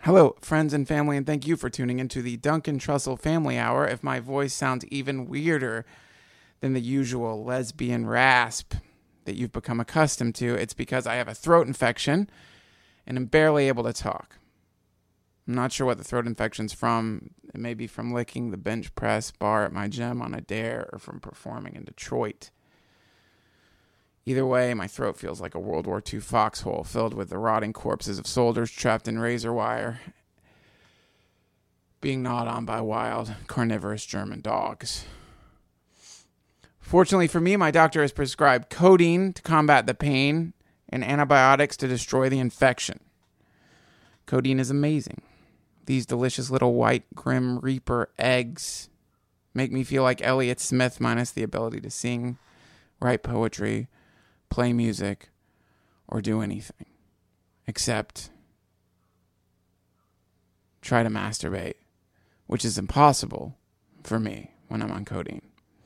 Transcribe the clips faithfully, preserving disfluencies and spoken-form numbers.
Hello, friends and family, and thank you for tuning into the Duncan Trussell Family Hour. If my voice sounds even weirder than the usual lesbian rasp that you've become accustomed to, it's because I have a throat infection and am barely able to talk. I'm not sure what the throat infection's from. It may be from licking the bench press bar at my gym on a dare or from performing in Detroit. Either way, my throat feels like a World War Two foxhole filled with the rotting corpses of soldiers trapped in razor wire, being gnawed on by wild, carnivorous German dogs. Fortunately for me, my doctor has prescribed codeine to combat the pain and antibiotics to destroy the infection. Codeine is amazing. These delicious little white Grim Reaper eggs make me feel like Elliott Smith minus the ability to sing, write poetry, play music, or do anything except try to masturbate, which is impossible for me when I'm on codeine.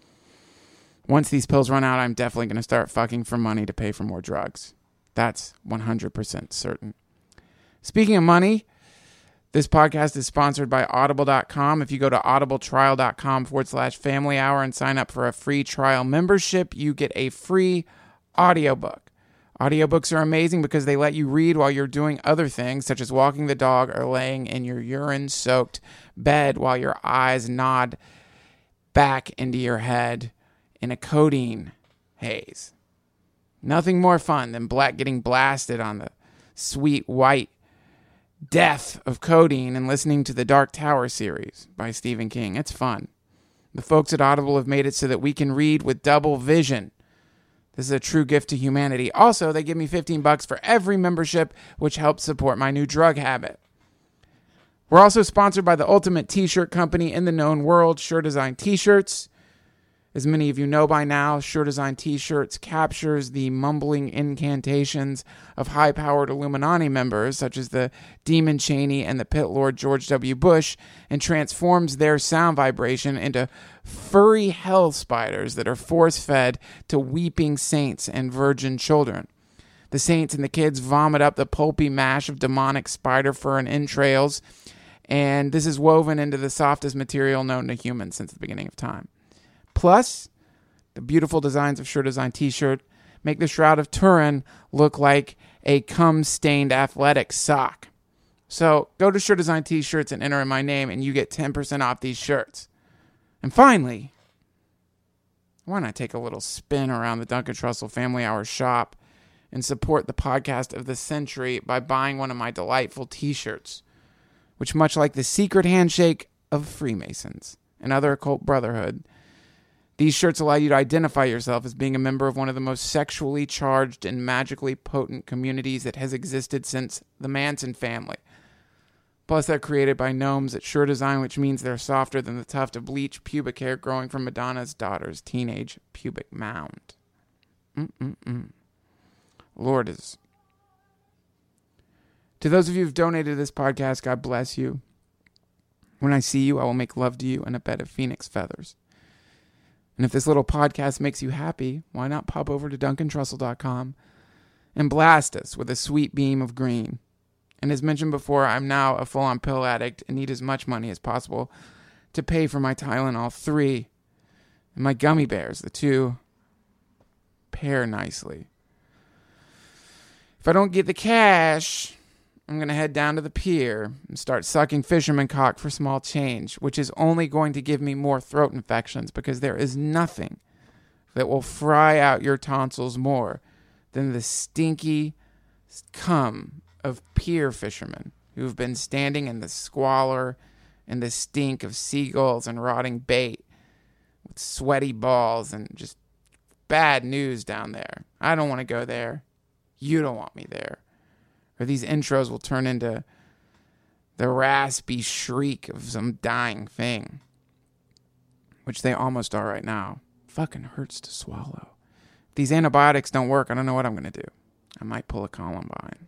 Once these pills run out, I'm definitely going to start fucking for money to pay for more drugs. That's one hundred percent certain. Speaking of money, this podcast is sponsored by audible dot com. If you go to audibletrial.com forward slash family hour and sign up for a free trial membership, you get a free audiobook. Audiobooks are amazing because they let you read while you're doing other things, such as walking the dog or laying in your urine-soaked bed while your eyes nod back into your head in a codeine haze. Nothing more fun than black getting blasted on the sweet white death of codeine and listening to the Dark Tower series by Stephen King. It's fun. The folks at Audible have made it so that we can read with double vision. This is a true gift to humanity. Also, they give me fifteen bucks for every membership, which helps support my new drug habit. We're also sponsored by the ultimate t-shirt company in the known world, Sure Design T-shirts. As many of you know by now, Sure Design T-shirts captures the mumbling incantations of high-powered Illuminati members, such as the Demon Cheney and the Pit Lord George W. Bush, and transforms their sound vibration into furry hell spiders that are force-fed to weeping saints and virgin children. The saints and the kids vomit up the pulpy mash of demonic spider fur and entrails, and this is woven into the softest material known to humans since the beginning of time. Plus, the beautiful designs of Sure Design T-shirt make the Shroud of Turin look like a cum-stained athletic sock. So, go to Sure Design T-shirts and enter in my name, and you get ten percent off these shirts. And finally, why not take a little spin around the Duncan Trussell Family Hour shop and support the podcast of the century by buying one of my delightful T-shirts, which, much like the secret handshake of Freemasons and other occult brotherhood, these shirts allow you to identify yourself as being a member of one of the most sexually charged and magically potent communities that has existed since the Manson family. Plus, they're created by gnomes at Sure Design, which means they're softer than the tuft of bleached pubic hair growing from Madonna's daughter's teenage pubic mound. Mm-mm-mm. Lord is. To those of you who've donated to this podcast, God bless you. When I see you, I will make love to you in a bed of phoenix feathers. And if this little podcast makes you happy, why not pop over to duncan trussell dot com and blast us with a sweet beam of green. And as mentioned before, I'm now a full-on pill addict and need as much money as possible to pay for my Tylenol three and my gummy bears. The two pair nicely. If I don't get the cash, I'm going to head down to the pier and start sucking fisherman cock for small change, which is only going to give me more throat infections because there is nothing that will fry out your tonsils more than the stinky cum of pier fishermen who have been standing in the squalor and the stink of seagulls and rotting bait with sweaty balls and just bad news down there. I don't want to go there. You don't want me there. Or these intros will turn into the raspy shriek of some dying thing, which they almost are right now. Fucking hurts to swallow. If these antibiotics don't work, I don't know what I'm going to do. I might pull a Columbine.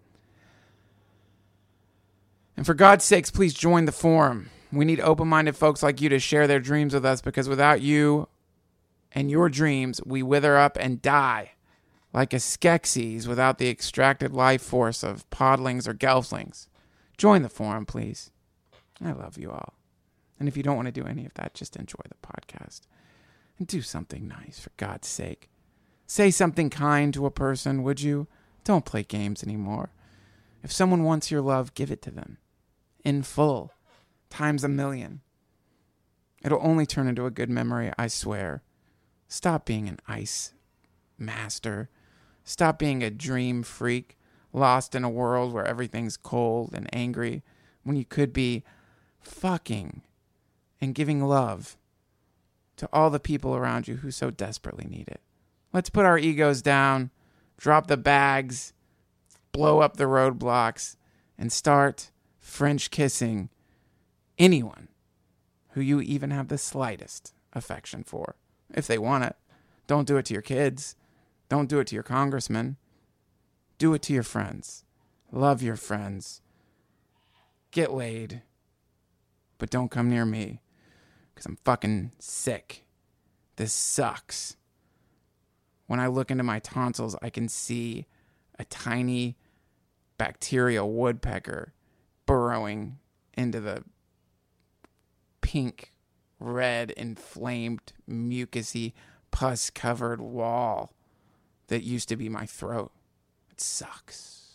And for God's sakes, please join the forum. We need open-minded folks like you to share their dreams with us, because without you and your dreams, we wither up and die. Like a Skeksis without the extracted life force of podlings or gelflings. Join the forum, please. I love you all. And if you don't want to do any of that, just enjoy the podcast. And do something nice, for God's sake. Say something kind to a person, would you? Don't play games anymore. If someone wants your love, give it to them. In full. Times a million. It'll only turn into a good memory, I swear. Stop being an ice master. Stop being a dream freak, lost in a world where everything's cold and angry, when you could be fucking and giving love to all the people around you who so desperately need it. Let's put our egos down, drop the bags, blow up the roadblocks, and start French kissing anyone who you even have the slightest affection for. If they want it. Don't do it to your kids. Don't do it to your congressman. Do it to your friends. Love your friends. Get laid. But don't come near me. Because I'm fucking sick. This sucks. When I look into my tonsils, I can see a tiny bacterial woodpecker burrowing into the pink, red, inflamed, mucusy, pus-covered wall that used to be my throat. It sucks.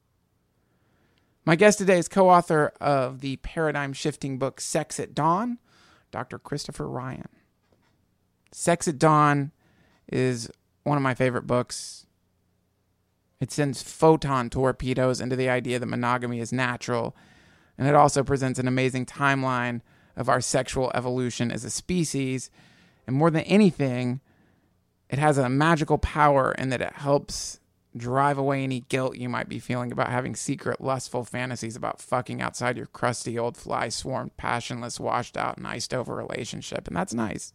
My guest today is co-author of the paradigm-shifting book Sex at Dawn, Doctor Christopher Ryan. Sex at Dawn is one of my favorite books. It sends photon torpedoes into the idea that monogamy is natural, and it also presents an amazing timeline of our sexual evolution as a species. And more than anything, it has a magical power in that it helps drive away any guilt you might be feeling about having secret, lustful fantasies about fucking outside your crusty old fly-swarmed, passionless, washed-out, and iced-over relationship. And that's nice.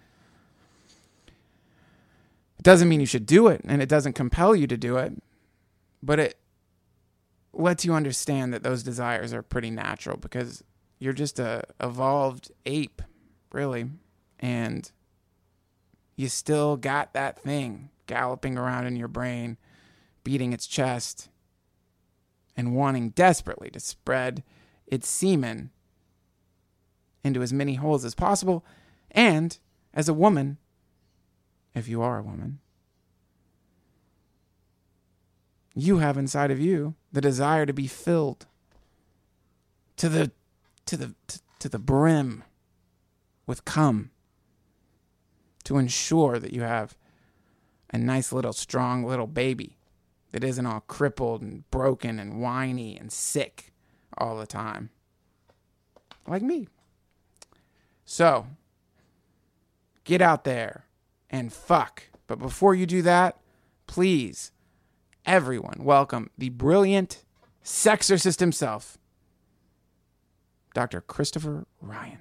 It doesn't mean you should do it, and it doesn't compel you to do it, but it lets you understand that those desires are pretty natural, because you're just a evolved ape, really, and you still got that thing galloping around in your brain, beating its chest, and wanting desperately to spread its semen into as many holes as possible. And as a woman, if you are a woman, you have inside of you the desire to be filled to the to the to, to the brim with cum, to ensure that you have a nice little strong little baby that isn't all crippled and broken and whiny and sick all the time, like me. So get out there and fuck. But before you do that, please, everyone, welcome the brilliant sexorcist himself, Doctor Christopher Ryan.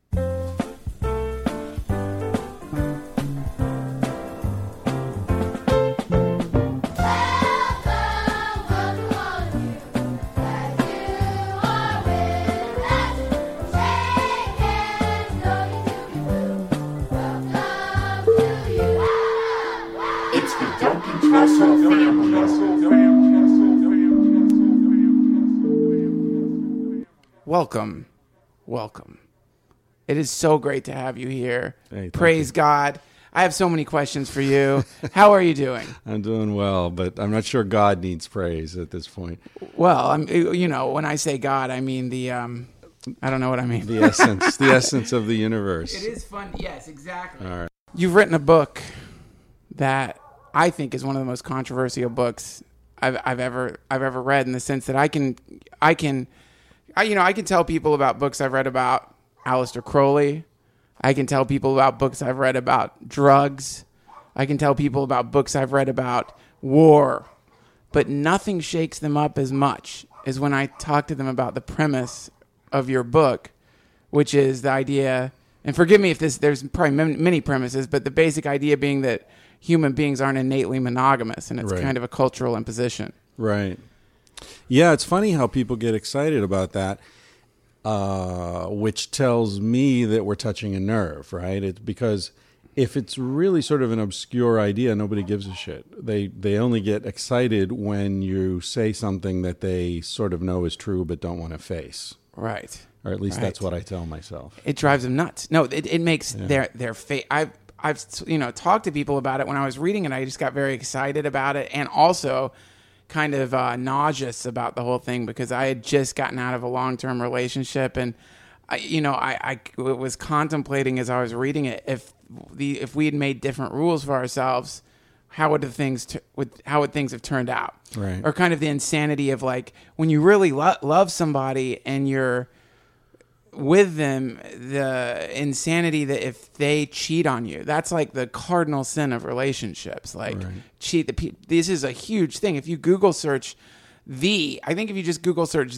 Welcome, welcome. It is so great to have you here. Hey, Praise you. God. I have so many questions for you. How are you doing? I'm doing well, but I'm not sure God needs praise at this point. Well, I'm, you know, when I say God, I mean the, um, I don't know what I mean. The essence, the essence of the universe. It is fun. Yes, exactly. All right. You've written a book that I think is one of the most controversial books I've, I've ever I've ever read, in the sense that I can I can I you know I can tell people about books I've read about Aleister Crowley. I can tell people about books I've read about drugs. I can tell people about books I've read about war. But nothing shakes them up as much as when I talk to them about the premise of your book, which is the idea, and forgive me if this, there's probably many premises, but the basic idea being that human beings aren't innately monogamous, and it's Right. kind of a cultural imposition. Right. Yeah, it's funny how people get excited about that, uh, which tells me that we're touching a nerve, right? It's because if it's really sort of an obscure idea, nobody gives a shit. They they only get excited when you say something that they sort of know is true but don't want to face. Right. Or at least right. that's what I tell myself. It drives them nuts. No, it, it makes Yeah. their their fa- I've I've you know talked to people about it when I was reading it. I just got very excited about it, and also kind of uh, nauseous about the whole thing because I had just gotten out of a long term relationship, and I, you know I, I was contemplating as I was reading it if the if we had made different rules for ourselves, how would the things t- would how would things have turned out? Right. Or kind of the insanity of like when you really lo- love somebody and you're with them, the insanity that if they cheat on you, that's like the cardinal sin of relationships. Like Right. cheat the pe- this is a huge thing. If you Google search the, I think if you just Google search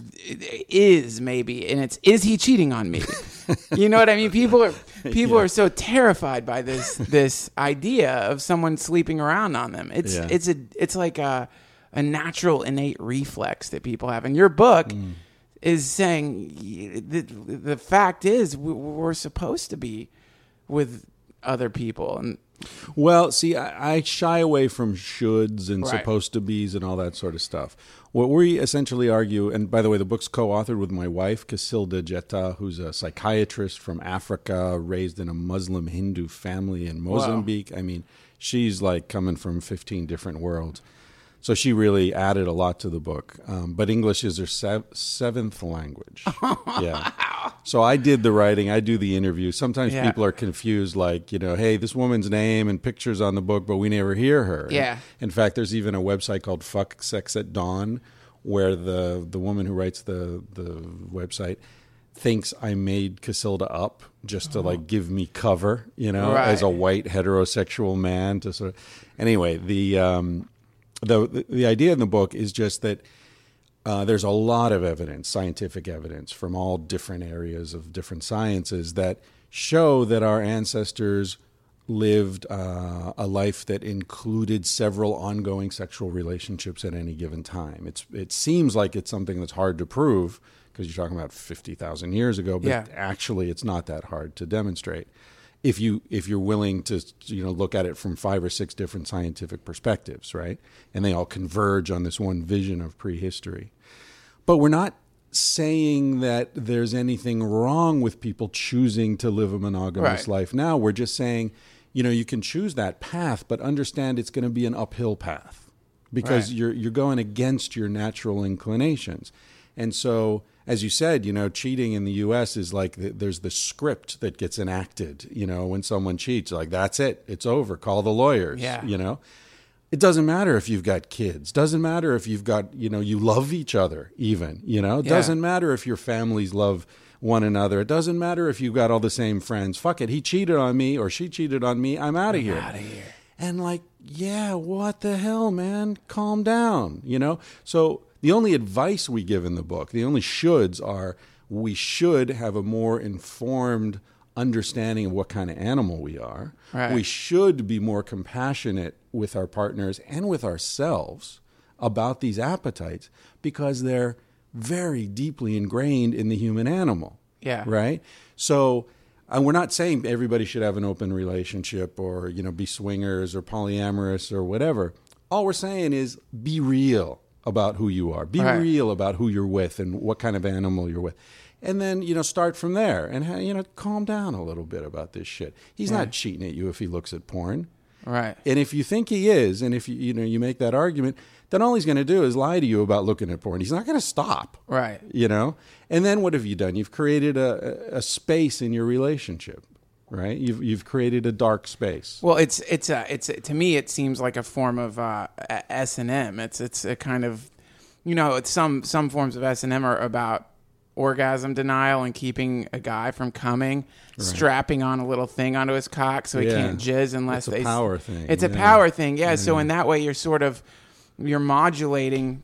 is maybe, and it's is he cheating on me? You know what I mean? People are people Yeah. are so terrified by this this idea of someone sleeping around on them. It's Yeah. it's a it's like a a natural innate reflex that people have. And your book Mm. is saying the, the fact is we- we're supposed to be with other people, and Well, see, I, I shy away from shoulds and Right. supposed to be's and all that sort of stuff. What we essentially argue, and by the way, the book's co-authored with my wife, Casilda Jetta, who's a psychiatrist from Africa, raised in a Muslim Hindu family in Mozambique. I mean, she's like coming from fifteen different worlds. So she really added a lot to the book. Um, but English is her sev- seventh language. Yeah. So I did the writing. I do the interview. Sometimes Yeah. people are confused, like, you know, hey, this woman's name and pictures on the book, but we never hear her. Yeah. In fact, there's even a website called Fuck Sex at Dawn, where the, the woman who writes the, the website thinks I made Casilda up just to, like, give me cover, you know, Right. as a white heterosexual man to sort of... Anyway, the... Um, The, the idea in the book is just that uh, there's a lot of evidence, scientific evidence from all different areas of different sciences that show that our ancestors lived uh, a life that included several ongoing sexual relationships at any given time. It's It seems like it's something that's hard to prove because you're talking about fifty thousand years ago, but Yeah. actually it's not that hard to demonstrate. If you if you're willing to you know look at it from five or six different scientific perspectives, right, and they all converge on this one vision of prehistory, but we're not saying that there's anything wrong with people choosing to live a monogamous Right. life now. We're just saying, you know, you can choose that path, but understand it's going to be an uphill path because Right. you're you're going against your natural inclinations, and so. As you said, you know, cheating in the U S is like the, there's the script that gets enacted, you know, when someone cheats, like, that's it. It's over. Call the lawyers, Yeah. you know. It doesn't matter if you've got kids. Doesn't matter if you've got, you know, you love each other even, you know. It Yeah. doesn't matter if your families love one another. It doesn't matter if you've got all the same friends. Fuck it. He cheated on me or she cheated on me. I'm out of here. out of here. And like, yeah, what the hell, man? Calm down, you know? So the only advice we give in the book, the only shoulds are we should have a more informed understanding of what kind of animal we are. Right. We should be more compassionate with our partners and with ourselves about these appetites because they're very deeply ingrained in the human animal. Yeah. Right? So and we're not saying everybody should have an open relationship or, you know, be swingers or polyamorous or whatever. All we're saying is be real about who you are. Be Right. real about who you're with and what kind of animal you're with. And then, you know, start from there and, ha- you know, calm down a little bit about this shit. He's Yeah. not cheating at you if he looks at porn. Right. And if you think he is, and if you, you know, you make that argument, then all he's going to do is lie to you about looking at porn. He's not going to stop. Right. You know? And then what have you done? You've created a, a space in your relationship, right? You've you've created a dark space. Well, it's it's a it's a, to me it seems like a form of uh, S and M. It's it's a kind of, you know, it's some some forms of S and M are about orgasm denial and keeping a guy from coming, strapping on a little thing onto his cock so he Yeah. can't jizz unless It's a they. power thing. It's a Yeah. power thing, yeah. So in that way, you're sort of you're modulating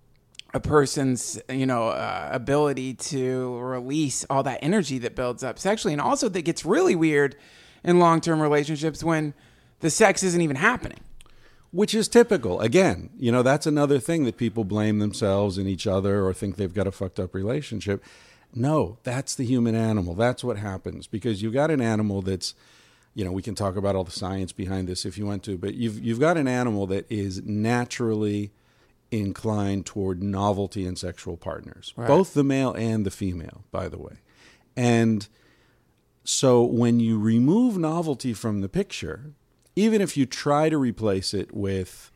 a person's, you know, uh, ability to release all that energy that builds up sexually, and also that gets really weird in long-term relationships when the sex isn't even happening. Which is typical. Again, you know, that's another thing that people blame themselves and each other or think they've got a fucked up relationship. No, that's the human animal. That's what happens because you got an animal that's, you know, we can talk about all the science behind this if you want to, but you've you've got an animal that is naturally inclined toward novelty in sexual partners, right. Both the male and the female, by the way. And so when you remove novelty from the picture, even if you try to replace it with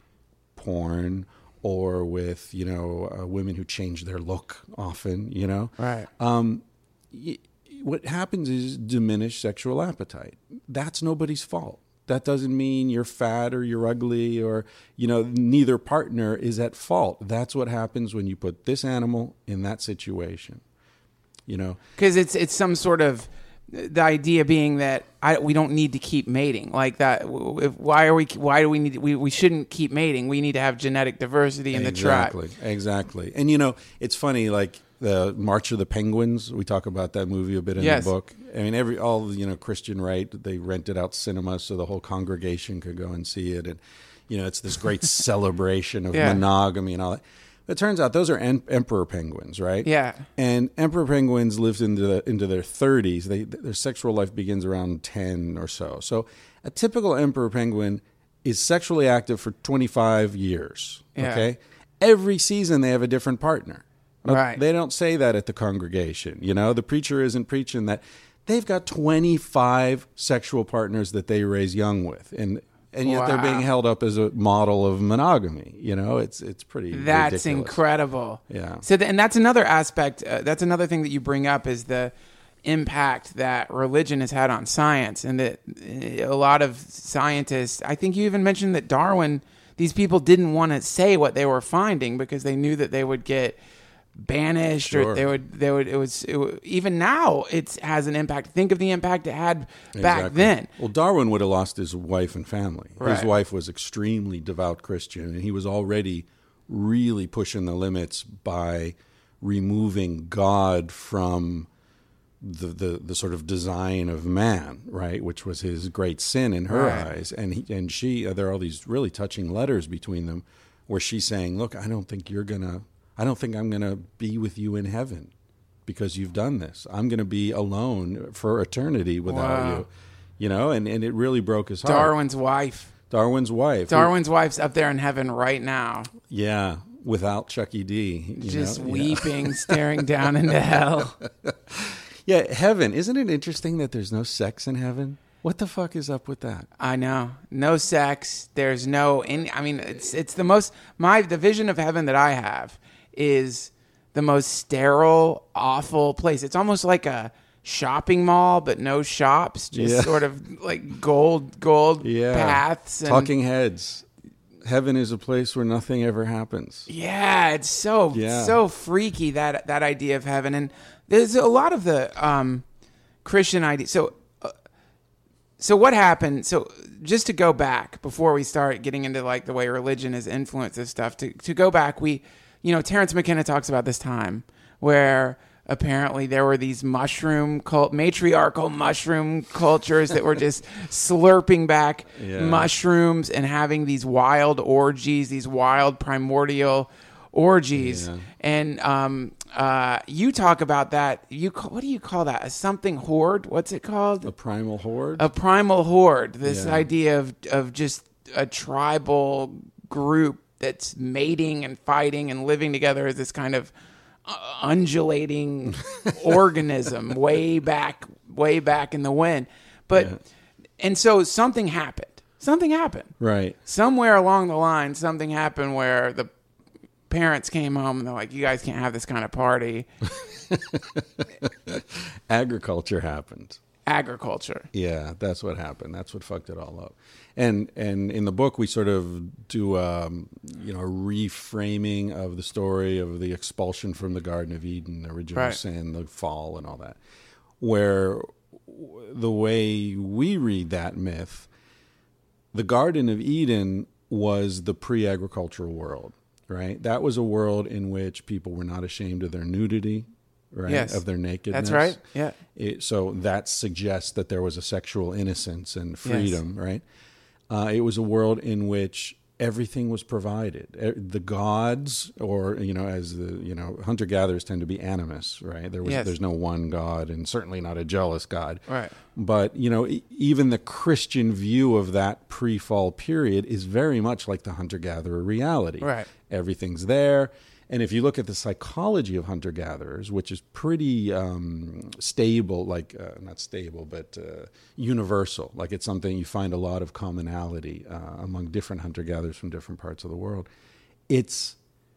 porn or with, you know, uh, women who change their look often, you know, right. Um, y- what happens is diminished sexual appetite. That's nobody's fault. That doesn't mean you're fat or you're ugly or, you know, neither partner is at fault. That's what happens when you put this animal in that situation, you know. Because it's it's some sort of, the idea being that I, we don't need to keep mating like that. If, why are we? Why do we need? We we shouldn't keep mating. We need to have genetic diversity in exactly, the tribe. Exactly. And you know, it's funny. Like the March of the Penguins. We talk about that movie a bit in yes. the book. I mean, every all you know, Christian right. They rented out cinemas so the whole congregation could go and see it, and you know, it's this great celebration of yeah. monogamy and all that. It turns out those are em- emperor penguins, right? Yeah. And emperor penguins lived into the, into their thirties. They, their sexual life begins around ten or so. So a typical emperor penguin is sexually active for twenty-five years. Yeah. Okay. Every season they have a different partner. But right. They don't say that at the congregation. You know, the preacher isn't preaching that. They've got twenty-five sexual partners that they raise young with, and. And yet wow. they're being held up as a model of monogamy. You know, it's it's pretty That's ridiculous. incredible. Yeah. So, the, and that's another aspect. Uh, that's another thing that you bring up is the impact that religion has had on science, and that a lot of scientists. I think you even mentioned that Darwin. These people didn't want to say what they were finding because they knew that they would get banished sure. or they would they would it was it would, even now it has an impact. Think of the impact it had back exactly. then. Well, Darwin would have lost his wife and family. Right. His wife was extremely devout Christian, and he was already really pushing the limits by removing God from the the, the sort of design of man, right, which was his great sin in her right. eyes. And he, and she uh, there are all these really touching letters between them where she's saying, look, I don't think you're gonna I don't think I'm going to be with you in heaven because you've done this. I'm going to be alone for eternity without wow. you. You know, and, and it really broke his heart. Darwin's wife. Darwin's wife. Darwin's who, wife's up there in heaven right now. Yeah, without Chucky D. You Just know? weeping, yeah. staring down into hell. Yeah, heaven. Isn't it interesting that there's no sex in heaven? What the fuck is up with that? I know. No sex. There's no... In, I mean, it's it's the most... My The vision of heaven that I have is the most sterile, awful place. It's almost like a shopping mall, but no shops. Just yeah. sort of like gold, gold yeah. paths. And, talking heads. Heaven is a place where nothing ever happens. Yeah, it's so yeah. so freaky, that that idea of heaven. And there's a lot of the um, Christian idea. So, uh, so what happened? So just to go back before we start getting into like the way religion has influenced this stuff. To to go back, we. You know, Terence McKenna talks about this time where apparently there were these mushroom cult, matriarchal mushroom cultures that were just slurping back yeah. mushrooms and having these wild orgies, these wild primordial orgies. Yeah. And um, uh, you talk about that. You call, what do you call that? A something horde? What's it called? A primal horde? A primal horde. This yeah. idea of of just a tribal group that's mating and fighting and living together as this kind of uh, undulating organism way back, way back in the wind. But, yeah. and so something happened. Something happened. Right. Somewhere along the line, something happened where the parents came home and they're like, you guys can't have this kind of party. Agriculture happened. Agriculture. Yeah, that's what happened. That's what fucked it all up. And and in the book, we sort of do um, you know a reframing of the story of the expulsion from the Garden of Eden, the original right. sin, the fall, and all that. Where the way we read that myth, the Garden of Eden was the pre-agricultural world, right? That was a world in which people were not ashamed of their nudity. Right, yes. of their nakedness. That's right. Yeah. It, so that suggests that there was a sexual innocence and freedom. Yes. Right. Uh, it was a world in which everything was provided. E- The gods, or you know, as the you know, hunter gatherers tend to be animist, right? There was Yes. there's no one god, and certainly not a jealous god. Right. But you know, e- even the Christian view of that pre-fall period is very much like the hunter gatherer reality. Right. Everything's there. And if you look at the psychology of hunter-gatherers, which is pretty um, stable, like uh, not stable, but uh, universal, like it's something you find a lot of commonality uh, among different hunter-gatherers from different parts of the world. It's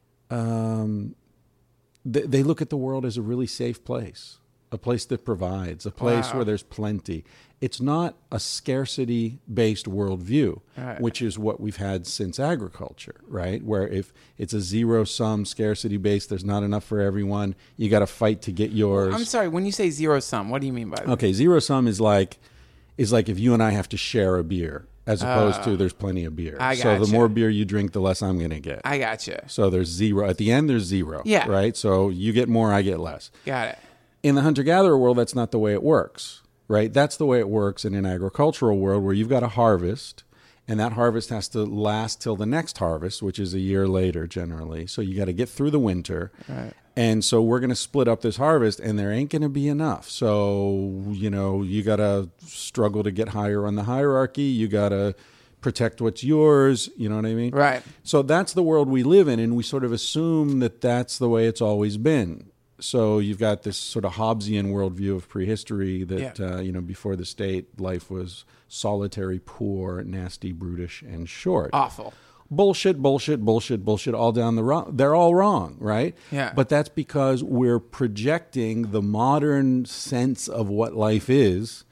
um, they, they look at the world as a really safe place, a place that provides, a place Wow. where there's plenty. It's not a scarcity-based worldview, Right. which is what we've had since agriculture, right? Where if it's a zero-sum scarcity-based, there's not enough for everyone, you got to fight to get yours. I'm sorry. When you say zero sum, what do you mean by that? Okay, zero-sum is like is like if you and I have to share a beer, as opposed Oh. to there's plenty of beer. I So the gotcha. more beer you drink, the less I'm going to get. I gotcha. So there's zero. At the end, there's zero. Yeah. Right? So you get more, I get less. Got it. In the hunter-gatherer world, that's not the way it works, right? That's the way it works in an agricultural world where you've got a harvest, and that harvest has to last till the next harvest, which is a year later generally. So you got to get through the winter. Right. And so we're going to split up this harvest, and there ain't going to be enough. So, you know, you got to struggle to get higher on the hierarchy. You got to protect what's yours. You know what I mean? Right. So that's the world we live in, and we sort of assume that that's the way it's always been. So you've got this sort of Hobbesian worldview of prehistory that, Yeah. uh, you know, before the state, life was solitary, poor, nasty, brutish, and short. Awful. Bullshit, bullshit, bullshit, bullshit, all down the wrong. They're all wrong, right? Yeah. But that's because we're projecting the modern sense of what life is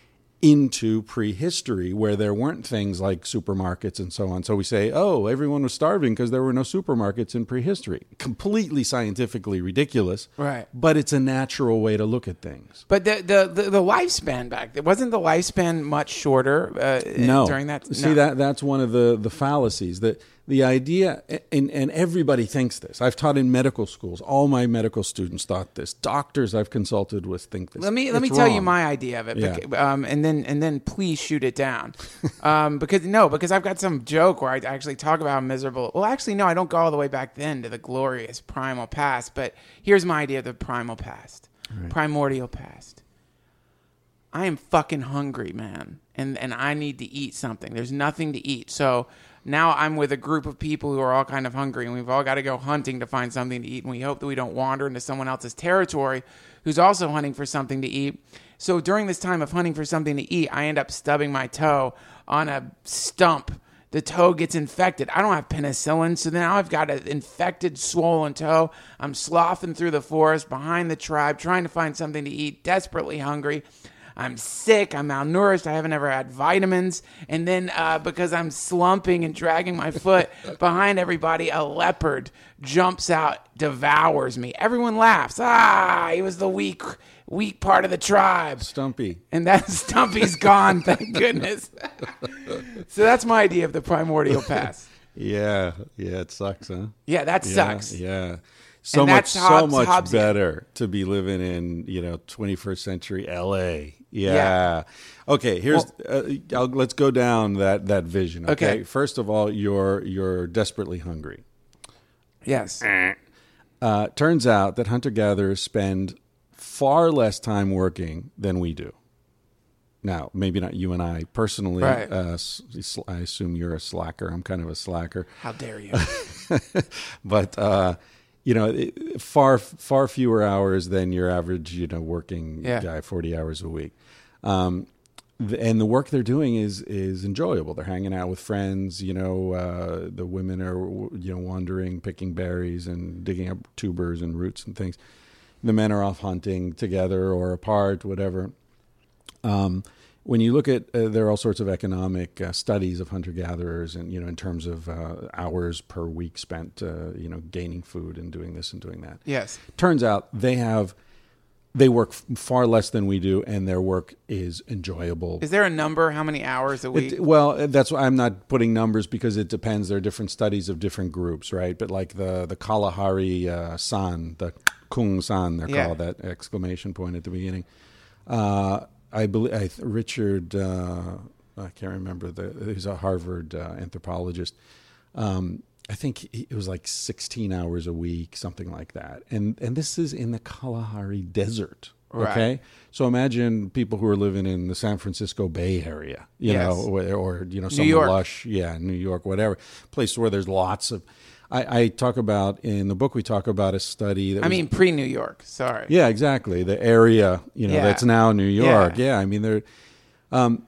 into prehistory, where there weren't things like supermarkets and so on. So we say, oh, everyone was starving because there were no supermarkets in prehistory. Completely scientifically ridiculous. Right. But it's a natural way to look at things. But the the, the, the lifespan back there, wasn't the lifespan much shorter uh, No. during that? See, no. that that's one of the, the fallacies. That the idea, and, and everybody thinks this. I've taught in medical schools. All my medical students thought this. Doctors I've consulted with think this. Let me let me It's tell you wrong. my idea of it, Yeah. bec- um, and then and then please shoot it down, um, because no, because I've got some joke where I actually talk about how miserable. Well, actually, no, I don't go all the way back then to the glorious primal past. But here's my idea of the primal past, primordial past. I am fucking hungry, man, and and I need to eat something. There's nothing to eat, so now I'm with a group of people who are all kind of hungry, and we've all got to go hunting to find something to eat, and we hope that we don't wander into someone else's territory who's also hunting for something to eat. So during this time of hunting for something to eat, I end up stubbing my toe on a stump. The toe gets infected. I don't have penicillin, so now I've got an infected, swollen toe. I'm sloughing through the forest behind the tribe, trying to find something to eat, desperately hungry. I'm sick, I'm malnourished, I haven't ever had vitamins, and then uh, because I'm slumping and dragging my foot behind everybody, a leopard jumps out, devours me. Everyone laughs. Ah, he was the weak, weak part of the tribe. Stumpy. And that Stumpy's gone, thank goodness. So that's my idea of the primordial past. Yeah, yeah, it sucks, huh? Yeah, that Yeah, sucks. Yeah. So And much, that's so Hobbes- much Hobbesian. better to be living in, you know, twenty-first century L A. Yeah. Yeah. Okay. Here's. uh, I'll, let's go down that that vision. Okay? Okay. First of all, you're you're desperately hungry. Yes. Uh, turns out that hunter gatherers spend far less time working than we do. Now, maybe not you and I personally. Right. Uh, s- s- I assume you're a slacker. I'm kind of a slacker. How dare you? But uh, you know, it, far far fewer hours than your average, you know, working Yeah. guy, forty hours a week. Um, th- and the work they're doing is is enjoyable. They're hanging out with friends. You know, uh, the women are you know wandering, picking berries and digging up tubers and roots and things. The men are off hunting together or apart, whatever. Um, when you look at, uh, there are all sorts of economic uh, studies of hunter-gatherers, and you know, in terms of uh, hours per week spent, uh, you know, gaining food and doing this and doing that. Yes. Turns out they have, they work f- far less than we do, and their work is enjoyable. Is there a number? How many hours a week? It, well, that's why I'm not putting numbers, because it depends. There are different studies of different groups, right? But like the the Kalahari uh, San, the Kung San, they're Yeah. called, that exclamation point at the beginning. Uh, I believe I, Richard. Uh, I can't remember the. He's a Harvard uh, anthropologist. Um, I think it was like sixteen hours a week, something like that. And and this is in the Kalahari Desert. Okay, Right. so imagine people who are living in the San Francisco Bay Area, you Yes. know, or, or you know, New some York. lush, yeah, New York, whatever place where there's lots of. I, I talk about in the book. We talk about a study that I was, mean, pre-New York. Sorry. yeah, exactly, the area, you know, Yeah. that's now New York. Yeah. Yeah, I mean, there. Um,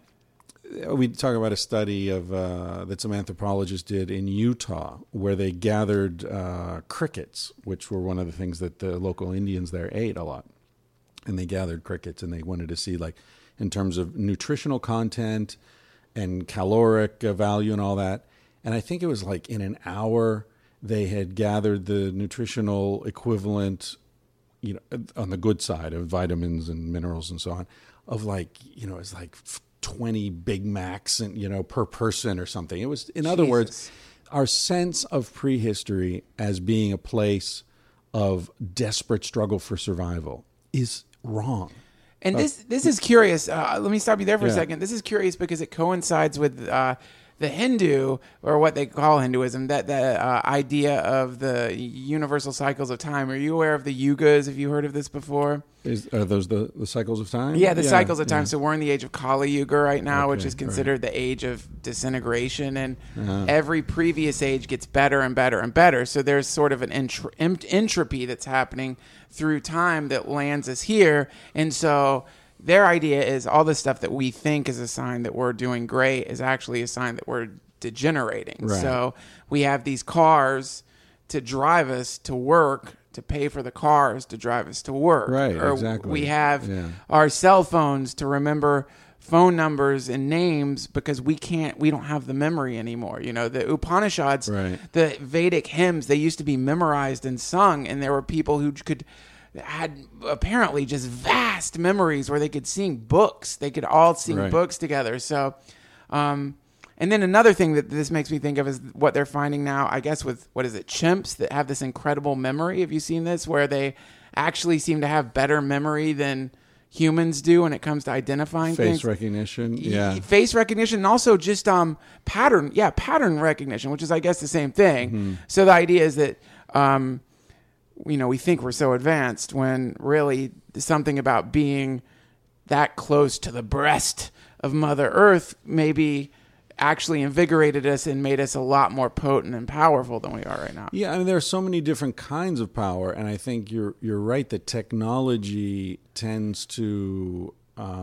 we talk about a study of uh, that some anthropologists did in Utah, where they gathered uh, crickets, which were one of the things that the local Indians there ate a lot. And they gathered crickets, and they wanted to see, like, in terms of nutritional content and caloric uh, value and all that. And I think it was like in an hour they had gathered the nutritional equivalent, you know, on the good side of vitamins and minerals and so on, of like, you know, it's like twenty Big Macs and, you know, per person or something. It was, in other Jesus. words, our sense of prehistory as being a place of desperate struggle for survival is wrong. And this this is curious. Uh, let me stop you there for a Yeah. second. This is curious because it coincides with uh, the Hindu, or what they call Hinduism, that the uh, idea of the universal cycles of time. Are you aware of the yugas? Have you heard of this before? Is, are those the, the cycles of time? Yeah, the cycles of time. yeah. So we're in the age of Kali Yuga right now, which Okay, is considered the age of disintegration, and Uh-huh. every previous age gets better and better and better. So there's sort of an entr- ent- entropy that's happening through time that lands us here, and so their idea is all the stuff that we think is a sign that we're doing great is actually a sign that we're degenerating. Right. So we have these cars to drive us to work, to pay for the cars to drive us to work. Right, Or exactly. we have Yeah. our cell phones to remember phone numbers and names because we can't, we don't have the memory anymore. You know, the Upanishads, Right. the Vedic hymns, they used to be memorized and sung, and there were people who could had apparently just vast memories where they could sing books. They could all sing Right. books together. So, um, and then another thing that this makes me think of is what they're finding now, I guess, with, what is it, chimps that have this incredible memory. Have you seen this? Where they actually seem to have better memory than humans do when it comes to identifying Face things. recognition. Y- Yeah. Face recognition, and also just um, pattern. Yeah, pattern recognition, which is, I guess, the same thing. Mm-hmm. So the idea is that, um, you know, we think we're so advanced when really something about being that close to the breast of Mother Earth maybe actually invigorated us and made us a lot more potent and powerful than we are right now. Yeah, I mean, there are so many different kinds of power, and I think you're you're right that technology tends to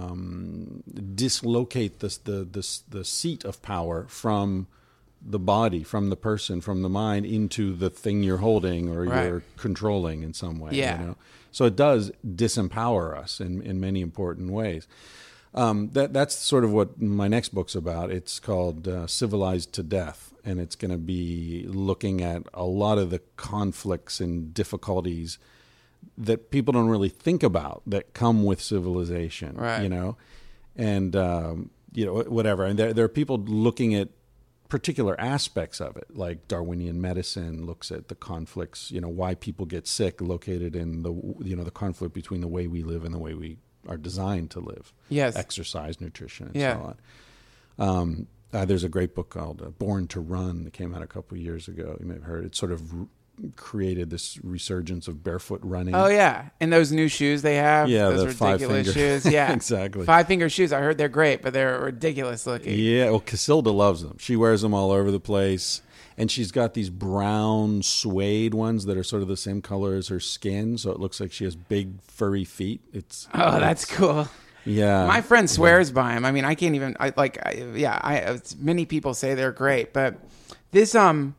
um, dislocate the, the the the seat of power from the body, from the person, from the mind into the thing you're holding or Right. you're controlling in some way. Yeah. You know? So it does disempower us in, in many important ways. Um, that that's sort of what my next book's about. It's called uh, Civilized to Death, and it's going to be looking at a lot of the conflicts and difficulties that people don't really think about that come with civilization. Right. You know, and um, you know whatever. And there there are people looking at particular aspects of it, like Darwinian medicine looks at the conflicts. You know, why people get sick, located in the you know the conflict between the way we live and the way we are designed to live. Yes. Exercise, nutrition, and Yeah. so on. Um, uh, there's a great book called uh, Born to Run that came out a couple of years ago. You may have heard it. Sort of r- created this resurgence of barefoot running. Oh yeah, and those new shoes they have, Yeah, those the five ridiculous finger- shoes. Yeah, Exactly. Five finger shoes. I heard they're great, but they're ridiculous looking. Yeah, well, Casilda loves them. She wears them all over the place. And she's got these brown suede ones that are sort of the same color as her skin, so it looks like she has big furry feet. It's Oh, that's cool. yeah. My friend swears by them. I mean, I can't even. I like. I, yeah, I. It's, many people say they're great, but this um.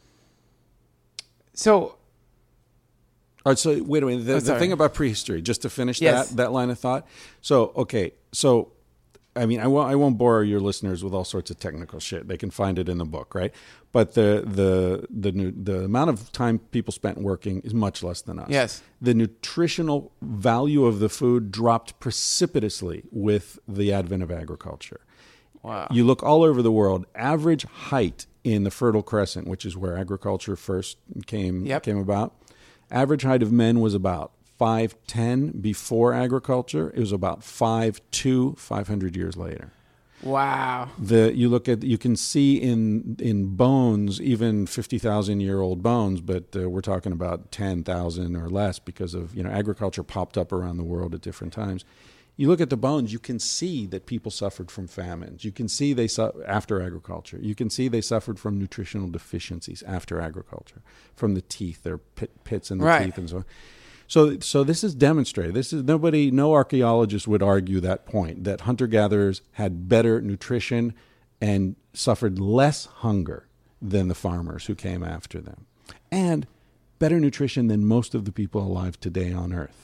So All right, so wait a minute. The, Oh, the sorry. thing about prehistory, just to finish Yes. that that line of thought. So okay, so I mean, I won't I won't bore your listeners with all sorts of technical shit. They can find it in the book, right? But the the the nu- the amount of time people spent working is much less than us. Yes. The nutritional value of the food dropped precipitously with the advent of agriculture. wow. You look all over the world, average height in the Fertile Crescent, which is where agriculture first came Yep. came about. Average height of men was about five ten before agriculture. It was about five two five hundred years later. Wow. The you look at you can see in in bones, even fifty thousand year old bones, but uh, we're talking about ten thousand or less because of you know agriculture popped up around the world at different times. You look at the bones, you can see that people suffered from famines. You can see they su- after agriculture. You can see they suffered from nutritional deficiencies after agriculture, from the teeth, their pit, pits in the Right. teeth and so on. So, so this is demonstrated. This is nobody, no archaeologist would argue that point that hunter-gatherers had better nutrition and suffered less hunger than the farmers who came after them, and better nutrition than most of the people alive today on Earth.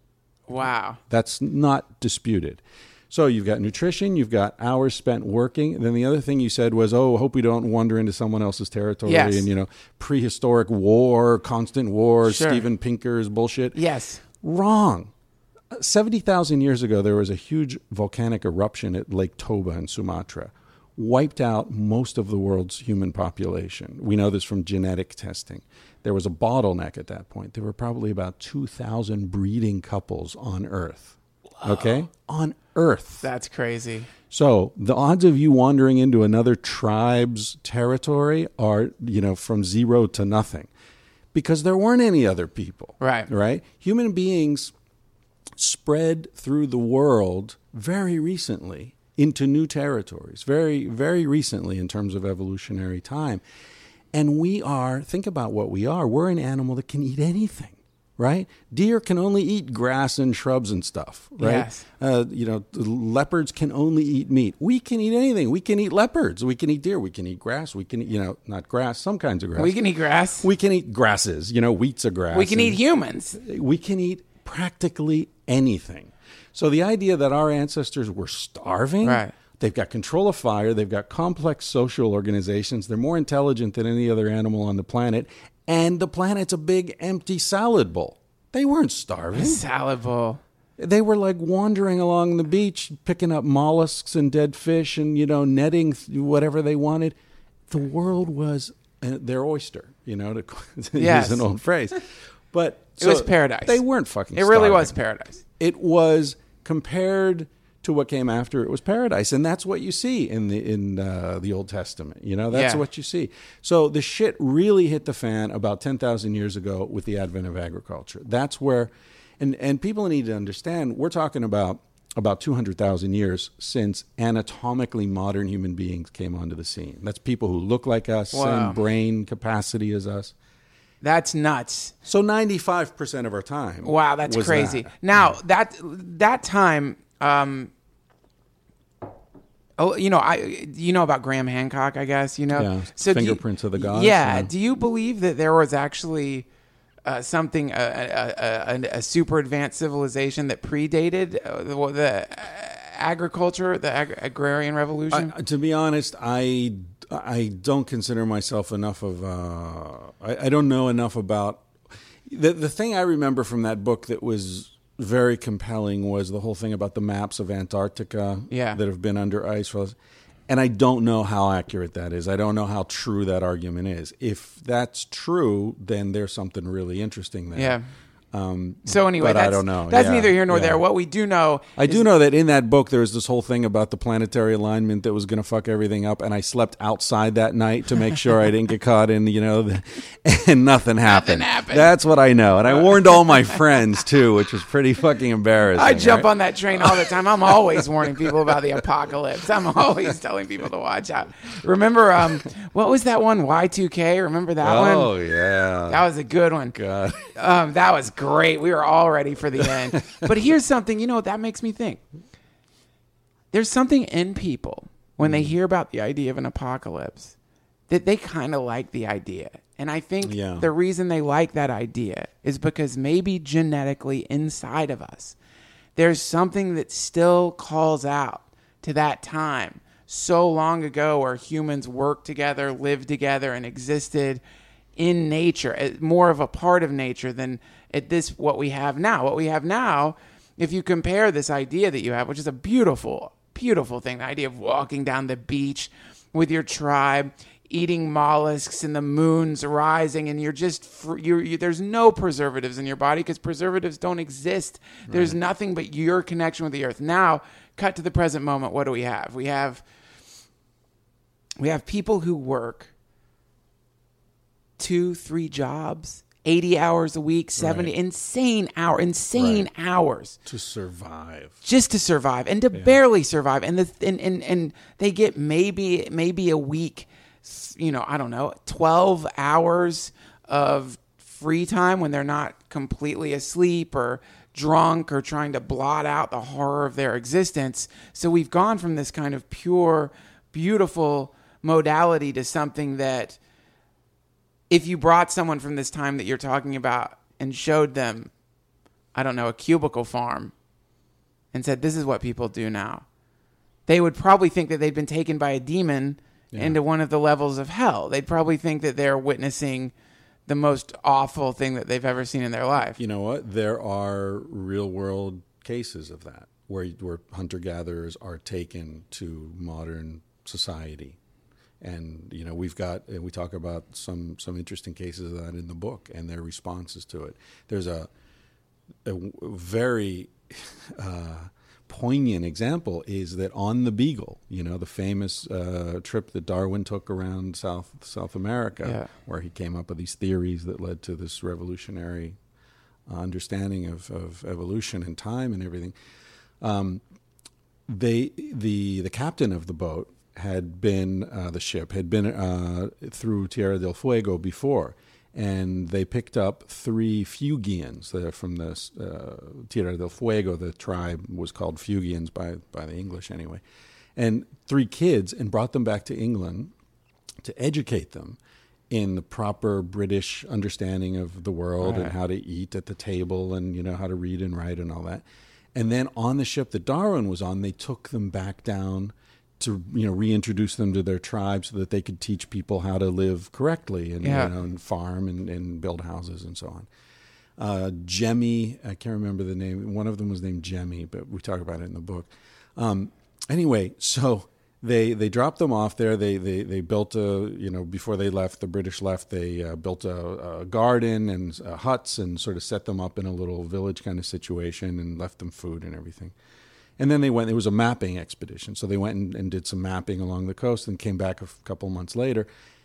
Wow. That's not disputed. So you've got nutrition, you've got hours spent working. And then the other thing you said was, oh, hope we don't wander into someone else's territory. Yes. And, you know, prehistoric war, constant war, Sure. Steven Pinker's bullshit. Yes. Wrong. seventy thousand years ago, there was a huge volcanic eruption at Lake Toba in Sumatra. Wiped out most of the world's human population. We know this from genetic testing. There was a bottleneck at that point. There were probably about two thousand breeding couples on Earth. Okay? On Earth. That's crazy. So the odds of you wandering into another tribe's territory are, you know, from zero to nothing. Because there weren't any other people. Right. Right? Human beings spread through the world very recently into new territories, very, very recently in terms of evolutionary time. And we are, think about what we are. We're an animal that can eat anything, right? Deer can only eat grass and shrubs and stuff, right? Yes. Uh, you know, leopards can only eat meat. We can eat anything. We can eat leopards. We can eat deer. We can eat grass. We can eat, you know, not grass, some kinds of grass. We can eat grass. We can eat grasses, you know, wheat's a grass. We can and- eat humans. we can eat practically anything. So the idea that our ancestors were starving, Right. they've got control of fire, they've got complex social organizations, they're more intelligent than any other animal on the planet, and the planet's a big empty salad bowl. They weren't starving. Salad bowl. They were like wandering along the beach, picking up mollusks and dead fish and, you know, netting whatever they wanted. The world was uh, their oyster, you know, to Yes. use an old phrase. But It was paradise. They weren't fucking It really starving. was paradise. It was compared to what came after it was paradise, and that's what you see in the in uh, the Old Testament. You know, that's Yeah. what you see. So the shit really hit the fan about ten thousand years ago with the advent of agriculture. That's where, and and people need to understand, we're talking about about two hundred thousand years since anatomically modern human beings came onto the scene. That's people who look like us, Wow. same brain capacity as us. That's nuts. So ninety-five percent of our time. Wow, that's was crazy. that. Now that that time, um, oh, you know, I you know about Graham Hancock, I guess you know. Yeah, do you- Fingerprints of the Gods, Yeah. yeah. Do you believe that there was actually uh, something a, a, a, a super advanced civilization that predated uh, the, the uh, agriculture, the ag- agrarian revolution? I, to be honest, I, I don't consider myself enough of. Uh, I, I don't know enough about the the thing I remember from that book that was very compelling was the whole thing about the maps of Antarctica Yeah. that have been under ice for us. And I don't know how accurate that is. I don't know how true that argument is. If that's true, then there's something really interesting there. yeah. Um, So anyway, but that's, I don't know. That's Yeah, neither here nor yeah. there. What we do know, I do know that in that book there was this whole thing about the planetary alignment that was going to fuck everything up, and I slept outside that night to make sure I didn't get caught in, you know, the, and nothing happened. happened. That's what I know, and I warned all my friends too, which was pretty fucking embarrassing. I jump right? on that train all the time. I'm always warning people about the apocalypse. I'm always telling people to watch out. Remember, um, what was that one? Y two K. Remember that Oh one? yeah, That was a good one. God. Um, that was great. We were all ready for the end. But here's something, you know, that makes me think. There's something in people when they hear about the idea of an apocalypse that they kind of like the idea. And I think Yeah. the reason they like that idea is because maybe genetically inside of us, there's something that still calls out to that time so long ago where humans worked together, lived together, and existed in nature, as more of a part of nature than at this what we have now. What we have now, if you compare this idea that you have, which is a beautiful, beautiful thing, the idea of walking down the beach with your tribe, eating mollusks and the moon's rising, and you're just fr- you're, you there's no preservatives in your body because preservatives don't exist. Right. There's nothing but your connection with the earth. Now, cut to the present moment. What do we have? We have we have people who work two, three jobs, eighty hours a week, seventy, right. insane hour, insane right. hours. To survive. Just to survive and to yeah. barely survive. And, the, and, and, and they get maybe, maybe a week, you know, I don't know, twelve hours of free time when they're not completely asleep or drunk or trying to blot out the horror of their existence. So we've gone from this kind of pure, beautiful modality to something that, if you brought someone from this time that you're talking about and showed them, I don't know, a cubicle farm and said, this is what people do now, they would probably think that they'd been taken by a demon yeah. into one of the levels of hell. They'd probably think that they're witnessing the most awful thing that they've ever seen in their life. You know what? There are real world cases of that where, where hunter-gatherers are taken to modern society. And, you know, we've got, and we talk about some, some interesting cases of that in the book and their responses to it. There's a, a very uh, poignant example is that on the Beagle, you know, the famous uh, trip that Darwin took around South South America, yeah. where he came up with these theories that led to this revolutionary uh, understanding of, of evolution and time and everything. Um, they, the the captain of the boat had been, uh, the ship had been uh, through Tierra del Fuego before, and they picked up three Fuegians that are from the uh, Tierra del Fuego. The tribe was called Fuegians by, by the English anyway, and three kids, and brought them back to England to educate them in the proper British understanding of the world right. and how to eat at the table and, you know, how to read and write and all that. And then on the ship that Darwin was on, they took them back down to, you know, reintroduce them to their tribe so that they could teach people how to live correctly and, yeah. you know, and farm and, and build houses and so on. Uh, Jemmy, I can't remember the name. One of them was named Jemmy, but we talk about it in the book. Um, anyway, so they they dropped them off there. They they they built a, you know, before they left, the British left, they uh, built a, a garden and uh, huts and sort of set them up in a little village kind of situation and left them food and everything. And then they went, it was a mapping expedition. So they went and, and did some mapping along the coast and came back a f- couple months later.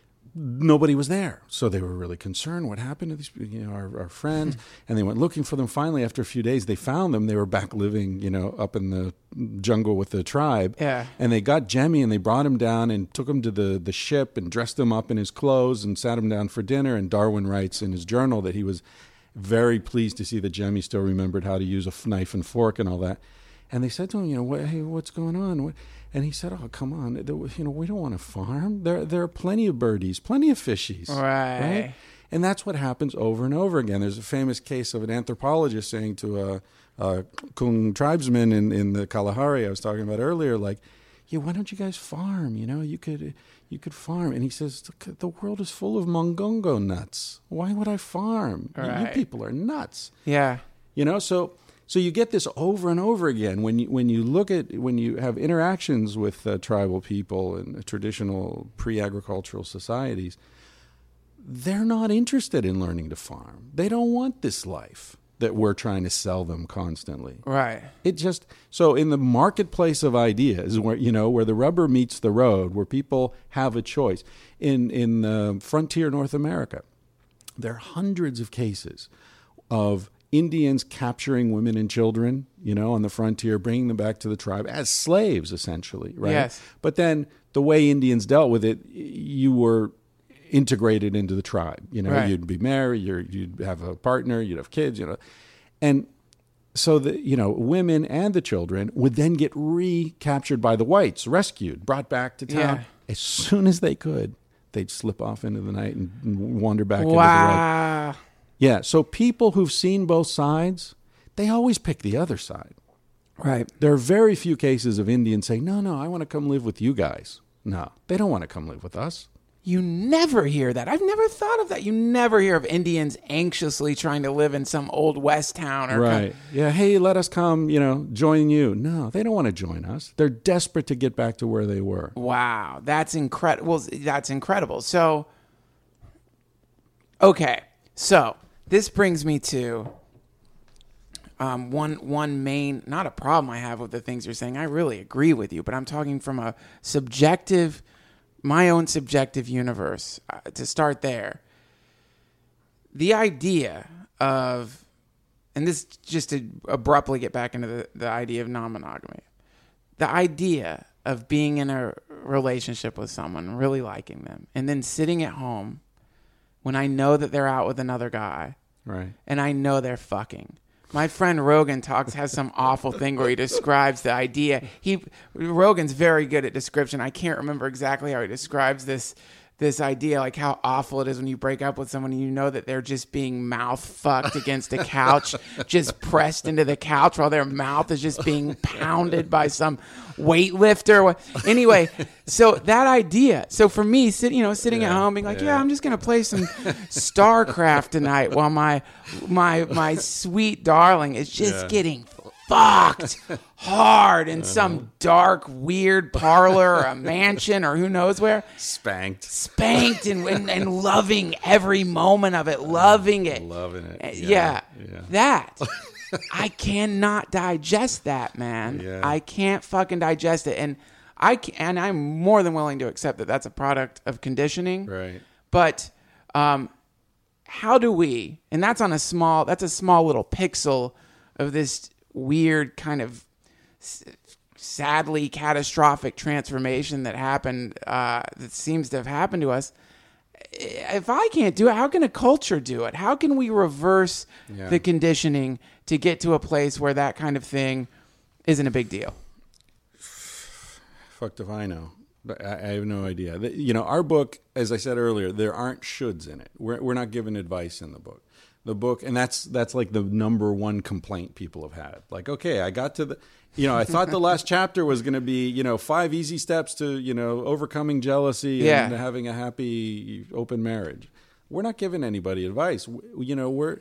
Nobody was there. So they were really concerned. What happened to these, you know, our, our friends? And they went looking for them. Finally, after a few days, they found them. They were back living, you know, up in the jungle with the tribe. Yeah. And they got Jemmy and they brought him down and took him to the, the ship and dressed him up in his clothes and sat him down for dinner. And Darwin writes in his journal that he was very pleased to see that Jemmy still remembered how to use a f- knife and fork and all that. And they said to him, you know, what, hey, what's going on? What? And he said, oh, come on. You know, we don't want to farm. There there are plenty of birdies, plenty of fishies. Right. right. And that's what happens over and over again. There's a famous case of an anthropologist saying to a, a Kung tribesman in, in the Kalahari I was talking about earlier, like, yeah, why don't you guys farm? You know, you could you could farm. And he says, the world is full of mongongo nuts. Why would I farm? Right. You people are nuts. Yeah. You know, so... So you get this over and over again when you when you look at when you have interactions with uh, tribal people and uh, traditional pre-agricultural societies. They're not interested in learning to farm. They don't want this life that we're trying to sell them constantly. Right. It just so in the marketplace of ideas, where you know where the rubber meets the road, where people have a choice in in uh, frontier North America, there are hundreds of cases of Indians capturing women and children, you know, on the frontier, bringing them back to the tribe as slaves, essentially, right? Yes. But then the way Indians dealt with it, you were integrated into the tribe. You know, right. You'd be married, you're, you'd have a partner, you'd have kids, you know. And so, the you know, women and the children would then get recaptured by the whites, rescued, brought back to town. Yeah. As soon as they could, they'd slip off into the night and, and wander back wow. into the right. Yeah, so people who've seen both sides, they always pick the other side. Right. There are very few cases of Indians saying, no, no, I want to come live with you guys. No, they don't want to come live with us. You never hear that. I've never thought of that. You never hear of Indians anxiously trying to live in some old West town. Or right. Come, yeah. Hey, let us come, you know, join you. No, they don't want to join us. They're desperate to get back to where they were. Wow. That's incredible. Well, that's incredible. So, okay. So this brings me to um, one, one main, not a problem I have with the things you're saying. I really agree with you, but I'm talking from a subjective my own subjective universe, uh, to start there. The idea of, and this just to abruptly get back into the, the idea of non-monogamy, the idea of being in a relationship with someone, really liking them, and then sitting at home when I know that they're out with another guy, right, and I know they're fucking. My friend Rogan talks has some awful thing where he describes the idea. He Rogan's very good at description. I can't remember exactly how he describes this this idea, like how awful it is when you break up with someone and you know that they're just being mouth fucked against a couch, just pressed into the couch while their mouth is just being pounded by some weightlifter. Anyway, so that idea. So for me, sit, you know, sitting yeah, at home being like, yeah. yeah, I'm just going to play some StarCraft tonight while my my my sweet darling is just yeah. getting fucked hard in some dark, weird parlor or a mansion or who knows where. Spanked. Spanked and, and, and loving every moment of it, loving it. Loving it. Yeah. yeah. yeah. That. I cannot digest that, man. Yeah. I can't fucking digest it. And I can, and I'm more than willing to accept that that's a product of conditioning. Right. But um, how do we, and that's on a small, that's a small little pixel of this weird kind of sadly catastrophic transformation that happened, uh, that seems to have happened to us. If I can't do it, how can a culture do it? How can we reverse yeah. the conditioning to get to a place where that kind of thing isn't a big deal? Fucked if I know. But I, I have no idea. The, you know, our book, as I said earlier, there aren't shoulds in it. We're, we're not giving advice in the book. The book, and that's that's like the number one complaint people have had. Like, okay, I got to the, you know, I thought the last chapter was going to be, you know, five easy steps to, you know, overcoming jealousy yeah. and having a happy open marriage. We're not giving anybody advice. We, you know, we're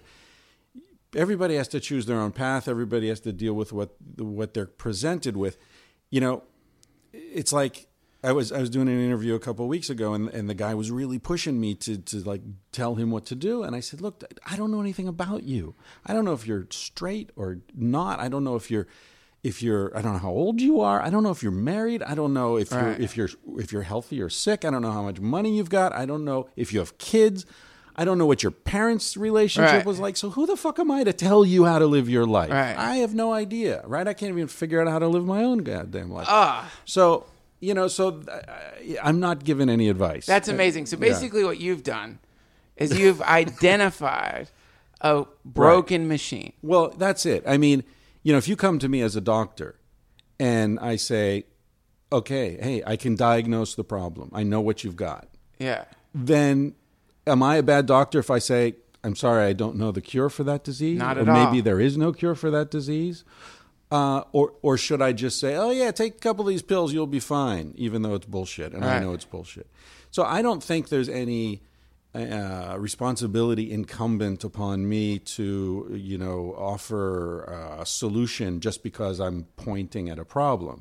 everybody has to choose their own path. Everybody has to deal with what what they're presented with. You know, it's like. I was I was doing an interview a couple of weeks ago, and, and the guy was really pushing me to, to like tell him what to do. And I said, look, I don't know anything about you. I don't know if you're straight or not. I don't know if you're if you're I don't know how old you are. I don't know if you're married. I don't know if right. you're if you're if you're healthy or sick. I don't know how much money you've got. I don't know if you have kids. I don't know what your parents' relationship right. was like. So who the fuck am I to tell you how to live your life? Right. I have no idea. Right? I can't even figure out how to live my own goddamn life. Ah. So. You know, so uh, I'm not giving any advice. That's amazing. So basically yeah. what you've done is you've identified a broken right. machine. Well, that's it. I mean, you know, if you come to me as a doctor and I say, okay, hey, I can diagnose the problem. I know what you've got. Yeah. Then am I a bad doctor if I say, I'm sorry, I don't know the cure for that disease? Not at or all. Maybe there is no cure for that disease? Uh, or or should I just say, oh, yeah, take a couple of these pills, you'll be fine, even though it's bullshit, and right. I know it's bullshit. So I don't think there's any uh, responsibility incumbent upon me to, you know, offer a solution just because I'm pointing at a problem.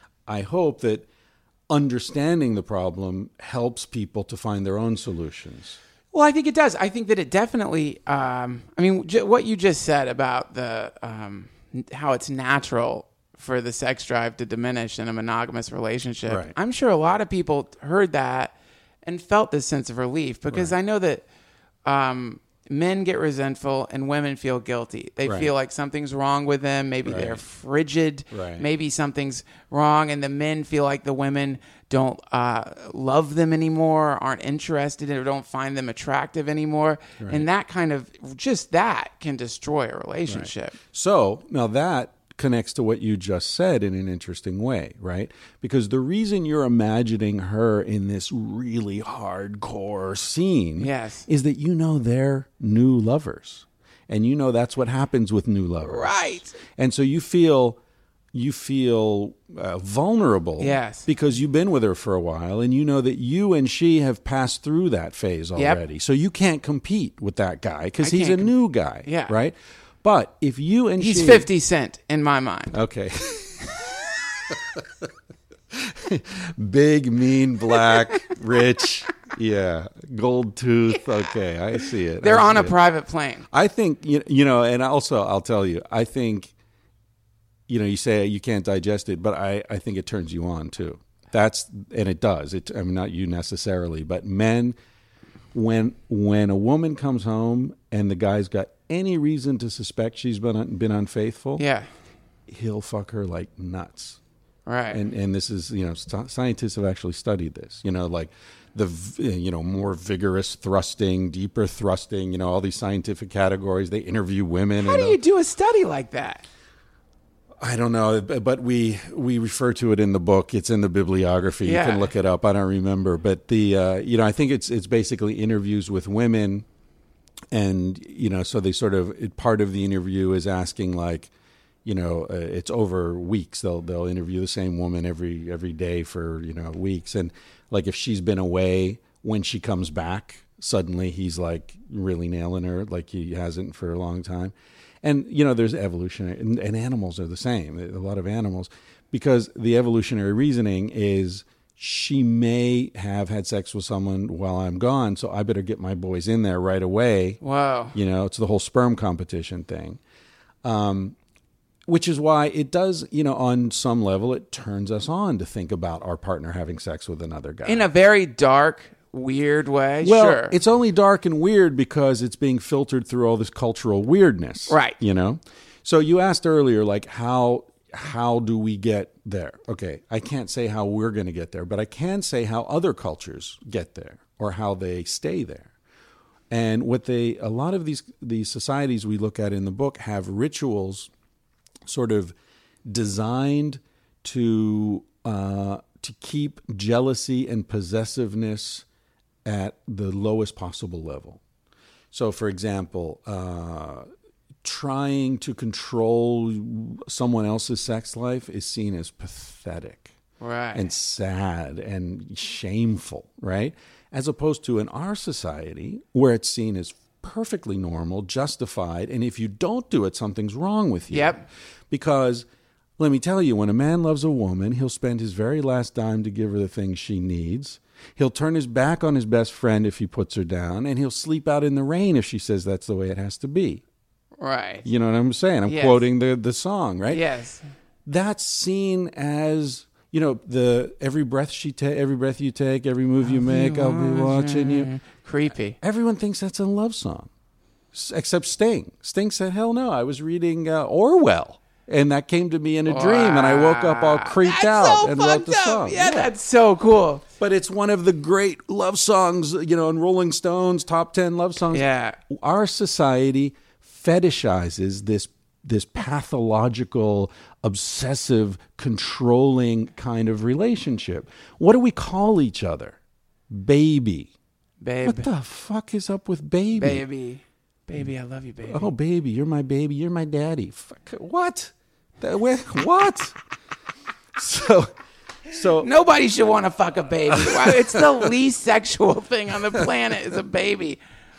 I hope that understanding the problem helps people to find their own solutions. Well, I think it does. I think that it definitely, um, I mean, j- what you just said about the... Um, how it's natural for the sex drive to diminish in a monogamous relationship. Right. I'm sure a lot of people heard that and felt this sense of relief because right. I know that um, men get resentful and women feel guilty. They right. feel like something's wrong with them. Maybe right. they're frigid. Right. Maybe something's wrong. And the men feel like the women don't uh, love them anymore, aren't interested in or don't find them attractive anymore. Right. And that kind of, just that can destroy a relationship. Right. So now that connects to what you just said in an interesting way, right? Because the reason you're imagining her in this really hardcore scene yes. is that you know they're new lovers. And you know that's what happens with new lovers. Right. And so you feel... you feel uh, vulnerable. Yes. Because you've been with her for a while and you know that you and she have passed through that phase already. Yep. So you can't compete with that guy because he's a com- new guy. Yeah. Right? But if you and he's she... He's fifty Cent in my mind. Okay. Big, mean, black, rich, yeah, gold tooth. Yeah. Okay, I see it. They're I on a it. private plane. I think, you you know, and also I'll tell you, I think, you know, you say you can't digest it, but I, I think it turns you on too. That's, and it does. It, I mean, not you necessarily, but men, when when a woman comes home and the guy's got any reason to suspect she's been been unfaithful, yeah, he'll fuck her like nuts. Right. And and this is, you know, st- scientists have actually studied this, you know, like the, you know, more vigorous thrusting, deeper thrusting, you know, all these scientific categories. They interview women. How and do you do a study like that? I don't know, but we we refer to it in the book. It's in the bibliography. Yeah. You can look it up. I don't remember. But the, uh, you know, I think it's it's basically interviews with women. And, you know, so they sort of, it, part of the interview is asking like, you know, uh, it's over weeks. They'll they'll interview the same woman every every day for, you know, weeks. And like if she's been away, when she comes back, suddenly he's like really nailing her like he hasn't for a long time. And, you know, there's evolutionary, and, and animals are the same. A lot of animals, because the evolutionary reasoning is she may have had sex with someone while I'm gone, so I better get my boys in there right away. Wow. You know, it's the whole sperm competition thing. Um Which is why it does, you know, on some level, it turns us on to think about our partner having sex with another guy. In a very dark, weird way, well, sure. It's only dark and weird because it's being filtered through all this cultural weirdness. Right. You know? So you asked earlier, like, how how do we get there? Okay, I can't say how we're going to get there, but I can say how other cultures get there or how they stay there. And what they, a lot of these these societies we look at in the book have rituals sort of designed to uh, to keep jealousy and possessiveness at the lowest possible level. So, for example, uh, trying to control someone else's sex life is seen as pathetic, right, and sad and shameful, right? As opposed to in our society, where it's seen as perfectly normal, justified, and if you don't do it, something's wrong with you. Yep. Because let me tell you, when a man loves a woman, he'll spend his very last dime to give her the things she needs. He'll turn his back on his best friend if he puts her down, and he'll sleep out in the rain if she says that's the way it has to be. Right. You know what I'm saying? I'm yes. quoting the, the song, right? Yes. That's seen as, you know, the every breath she ta- every breath you take, every move you make, I'll be watching you. Creepy. Everyone thinks that's a love song, except Sting. Sting said, hell no, I was reading uh, Orwell. And that came to me in a dream, and I woke up all creeped that's out so and wrote the up. song. Yeah, yeah, that's so cool. But it's one of the great love songs, you know, in Rolling Stone's top ten love songs. Yeah. Our society fetishizes this this pathological, obsessive, controlling kind of relationship. What do we call each other? Baby. Babe. What the fuck is up with baby? Baby. Baby, I love you, baby. Oh, baby, you're my baby. You're my daddy. Fuck, what? That, what? so, so nobody should want to fuck a baby. It's the least sexual thing on the planet is a baby.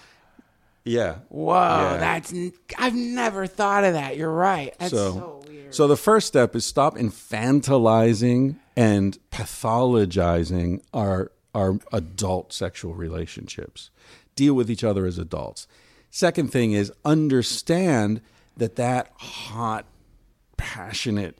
Yeah. Whoa, yeah. that's I've never thought of that. You're right. That's so, so weird. So the first step is stop infantilizing and pathologizing our our adult sexual relationships. Deal with each other as adults. Second thing is understand that that hot, passionate,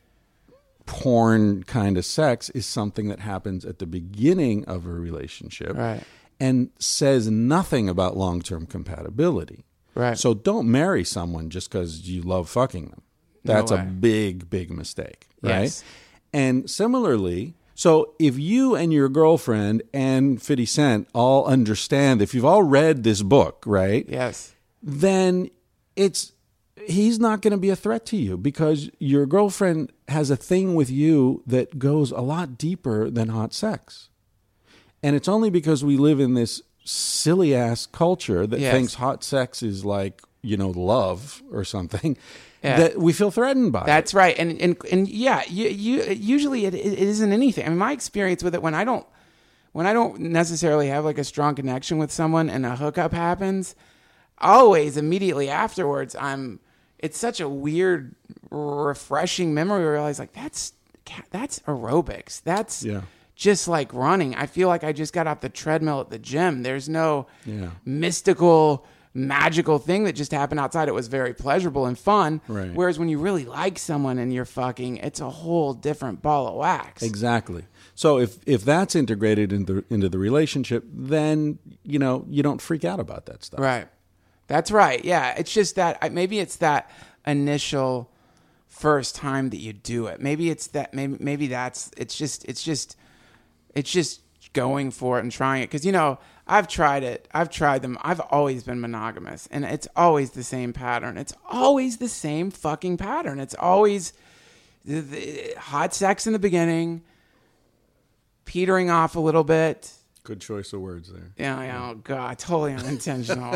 porn kind of sex is something that happens at the beginning of a relationship, right, and says nothing about long-term compatibility. Right. So don't marry someone just because you love fucking them. That's no a big, big mistake, right? Yes. And similarly, so if you and your girlfriend and fifty Cent all understand, if you've all read this book, right? Yes. Then it's he's not going to be a threat to you because your girlfriend has a thing with you that goes a lot deeper than hot sex. And it's only because we live in this silly ass culture that yes. thinks hot sex is like, you know, love or something. Yeah. that we feel threatened by. That's it. right. And, and, and yeah, you, you, usually it, it isn't anything. I mean, my experience with it, when I don't, when I don't necessarily have like a strong connection with someone and a hookup happens, always immediately afterwards, I'm, it's such a weird, refreshing memory where I realize like, that's, that's aerobics. That's Yeah. just like running. I feel like I just got off the treadmill at the gym. There's no Yeah. mystical, magical thing that just happened outside. It was very pleasurable and fun. Right. Whereas when you really like someone and you're fucking, it's a whole different ball of wax. Exactly. So if if that's integrated into into the relationship, then you know you don't freak out about that stuff. Right. That's right. Yeah. It's just that maybe it's that initial first time that you do it. Maybe it's that. Maybe maybe that's. It's just. It's just. It's just going for it and trying it. Because you know, I've tried it. I've tried them. I've always been monogamous, and it's always the same pattern. It's always the same fucking pattern. It's always the, the, hot sex in the beginning, petering off a little bit. Good choice of words there. Yeah, yeah, oh God, totally unintentional.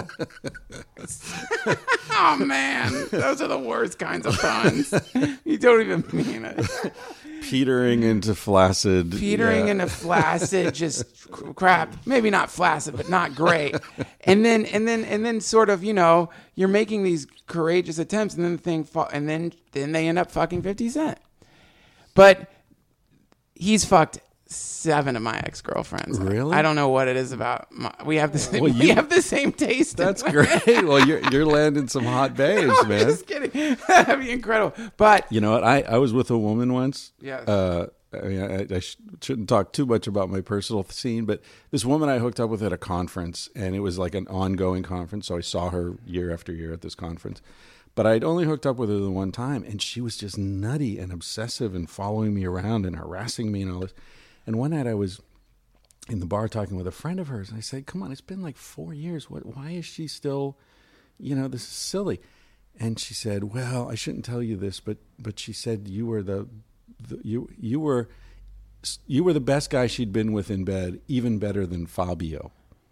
Oh man, those are the worst kinds of puns. You don't even mean it. Petering into flaccid. Petering yeah. into flaccid, just crap. Maybe not flaccid, but not great. And then, and then, and then, sort of, you know, you're making these courageous attempts, and then the thing, fa- and then, then they end up fucking fifty Cent. But he's fucked seven of my ex-girlfriends. Really? I don't know what it is about. My, we have the same, Well, we you- have the same taste. That's great. Well, you're you're landing some hot babes, I'm man. just kidding. That'd be incredible. But You know what? I, I was with a woman once. Yes. Uh, I, mean, I, I sh- shouldn't talk too much about my personal scene, but this woman I hooked up with at a conference, and it was like an ongoing conference. So I saw her year after year at this conference. But I'd only hooked up with her the one time, and she was just nutty and obsessive and following me around and harassing me and all this. And one night I was in the bar talking with a friend of hers, and I said, come on, it's been like four years. What? Why is she still, you know, this is silly. And she said, well, I shouldn't tell you this, but but she said you were the, the you you were you were the best guy she'd been with in bed, even better than Fabio.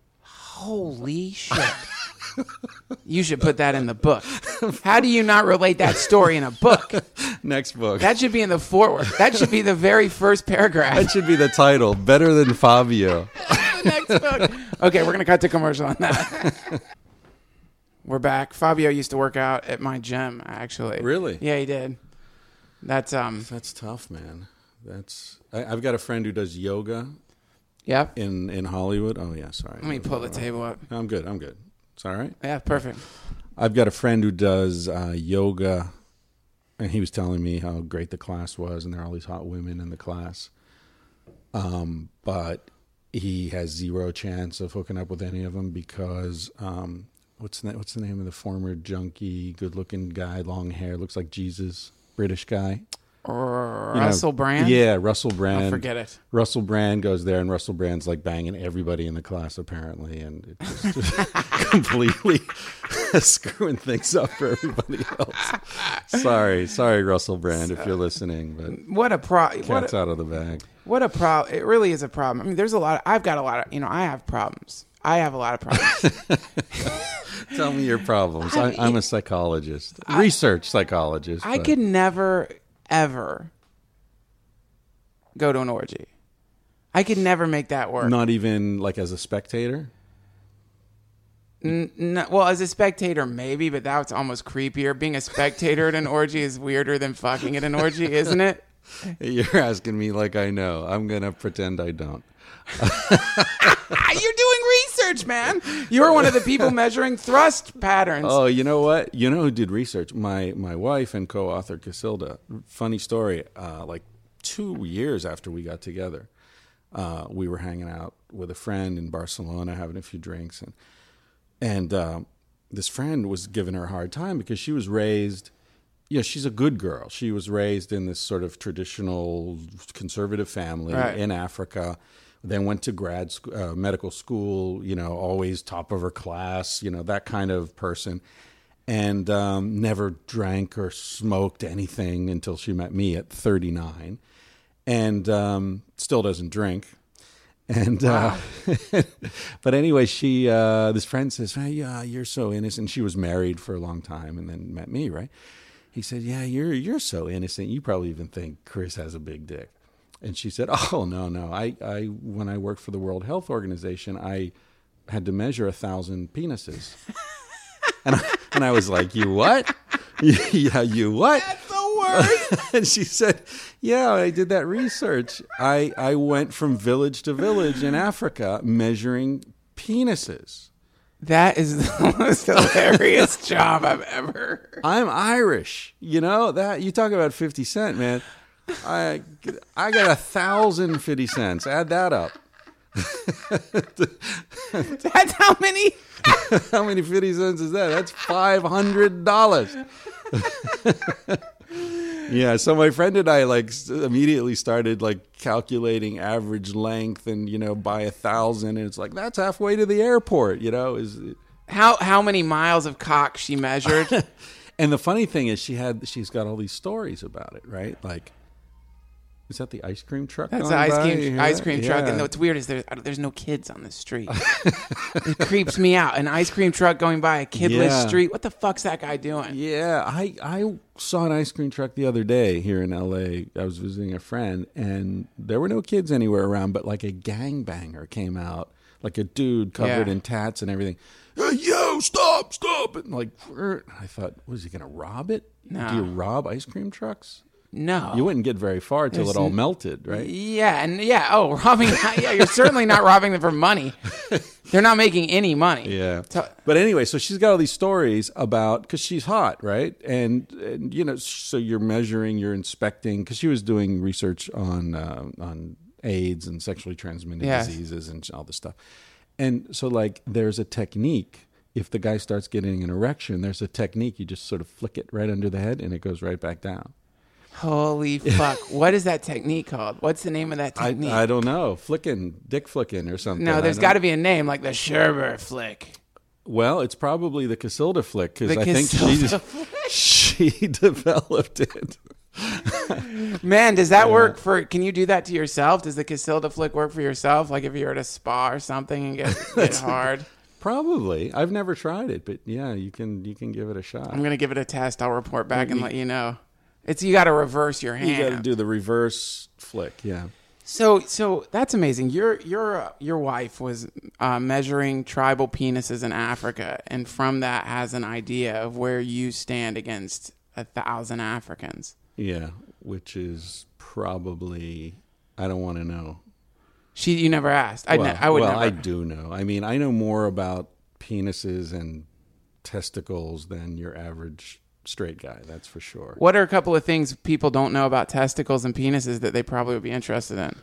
holy shit. You should put that in the book. How do you not relate that story in a book? Next book. That should be in the foreword. That should be the very first paragraph. That should be the title. Better than Fabio. The next book. Okay, we're going to cut to commercial on that. We're back. Fabio used to work out at my gym, actually. Really? Yeah, he did. That's, um, That's tough, man. That's. I, I've got a friend who does yoga yep. in, in Hollywood. Oh, yeah, sorry. Let me pull the table up. I'm good. I'm good. It's all right. Yeah, perfect. I've got a friend who does uh, yoga, and he was telling me how great the class was, and there are all these hot women in the class. Um, but he has zero chance of hooking up with any of them because um, what's the, what's the name of the former junkie, good-looking guy, long hair, looks like Jesus, British guy? Russell You know, Brand? Yeah, Russell Brand. Oh, forget it. Russell Brand goes there, and Russell Brand's like banging everybody in the class, apparently, and it's just completely screwing things up for everybody else. Sorry, sorry, Russell Brand, if you're listening, but What a pro. cat's What a, out of the bag. what a pro. It really is a problem. I mean, there's a lot. Of, I've got a lot of, you know, I have problems. I have a lot of problems. Tell me your problems. I, I- I'm a psychologist, research psychologist. I but- could never, ever go to an orgy. I could never make that work. not even like as a spectator. N- n- well, as a spectator, maybe, but that's almost creepier. Being a spectator at an orgy is weirder than fucking at an orgy, isn't it? You're asking me like I know. I'm gonna pretend I don't. You're doing research, man. You're one of the people measuring thrust patterns. Oh, you know what? You know who did research? My my wife and co-author Casilda. Funny story. Uh, like two years after we got together, uh, we were hanging out with a friend in Barcelona, having a few drinks, and and um, this friend was giving her a hard time because she was raised. Yeah, she's a good girl. She was raised in this sort of traditional conservative family Right. in Africa. Then went to grad sc- uh, medical school, you know, always top of her class, you know, that kind of person. And um, never drank or smoked anything until she met me at thirty-nine. And um, still doesn't drink. And Wow. uh, but anyway, she uh, this friend says, "Hey, yeah, you're so innocent." She was married for a long time and then met me, right? He said, yeah, you're you're so innocent. You probably even think Chris has a big dick. And she said, oh, no, no. I, I when I worked for the World Health Organization, I had to measure a thousand penises. and, I, and I was like, you what? yeah, you what? That's the worst. And she said, yeah, I did that research. I, I went from village to village in Africa measuring penises. That is the most hilarious job I've ever heard. I'm Irish. You know, that you talk about fifty cent, man. I I got a thousand fifty cents. Add that up. That's how many? How many fifty cents is that? That's five hundred dollars. Yeah, so my friend and I like immediately started like calculating average length, and you know, by a thousand, and it's like that's halfway to the airport. You know, is How how many miles of cock she measured? and the funny thing is, she had she's got all these stories about it, right? Like, is that the ice cream truck? That's going the ice by? cream Yeah. ice cream truck. Yeah. And what's weird is there, there's no kids on the street. It creeps me out. An ice cream truck going by a kidless Yeah. street. What the fuck's that guy doing? Yeah, I I saw an ice cream truck the other day here in L A. I was visiting a friend, and there were no kids anywhere around, but like a gangbanger came out, like a dude covered Yeah. in tats and everything. Hey, yo, stop, stop! And like, I thought, was he gonna rob it? No. Do you rob ice cream trucks? No. You wouldn't get very far till There's it all n- melted, right? Yeah, and yeah, oh, robbing. Yeah, you're certainly not robbing them for money. They're not making any money. Yeah. So- But anyway, so she's got all these stories about, because she's hot, right? And, and, you know, so you're measuring, you're inspecting, because she was doing research on uh, on AIDS and sexually transmitted Yes. diseases and all this stuff. And so, like, there's a technique. If the guy starts getting an erection, there's a technique. You just sort of flick it right under the head, and it goes right back down. Holy fuck. What is that technique called? What's the name of that I, technique? I don't know. Flicking, dick flicking or something. no, I there's don't- got to be a name like the Sherber flick. Well, it's probably the Casilda flick, because The I think Casilda she's, she developed it. Man, does that work for, can you do that to yourself? Does the Casilda flick work for yourself? Like if you're at a spa or something and get, get hard? Probably. I've never tried it, but yeah, you can you can give it a shot. I'm going to give it a test. I'll report back and let you know. It's, you got to reverse your hand. You got to do the reverse flick, yeah. So, so that's amazing. Your your uh, your wife was uh, measuring tribal penises in Africa, and from that has an idea of where you stand against a thousand Africans. Yeah, which is probably, I don't want to know. She, you never asked. I, well, ne- I would well, never. I do know. I mean, I know more about penises and testicles than your average straight guy. That's for sure. What are a couple of things people don't know about testicles and penises that they probably would be interested in?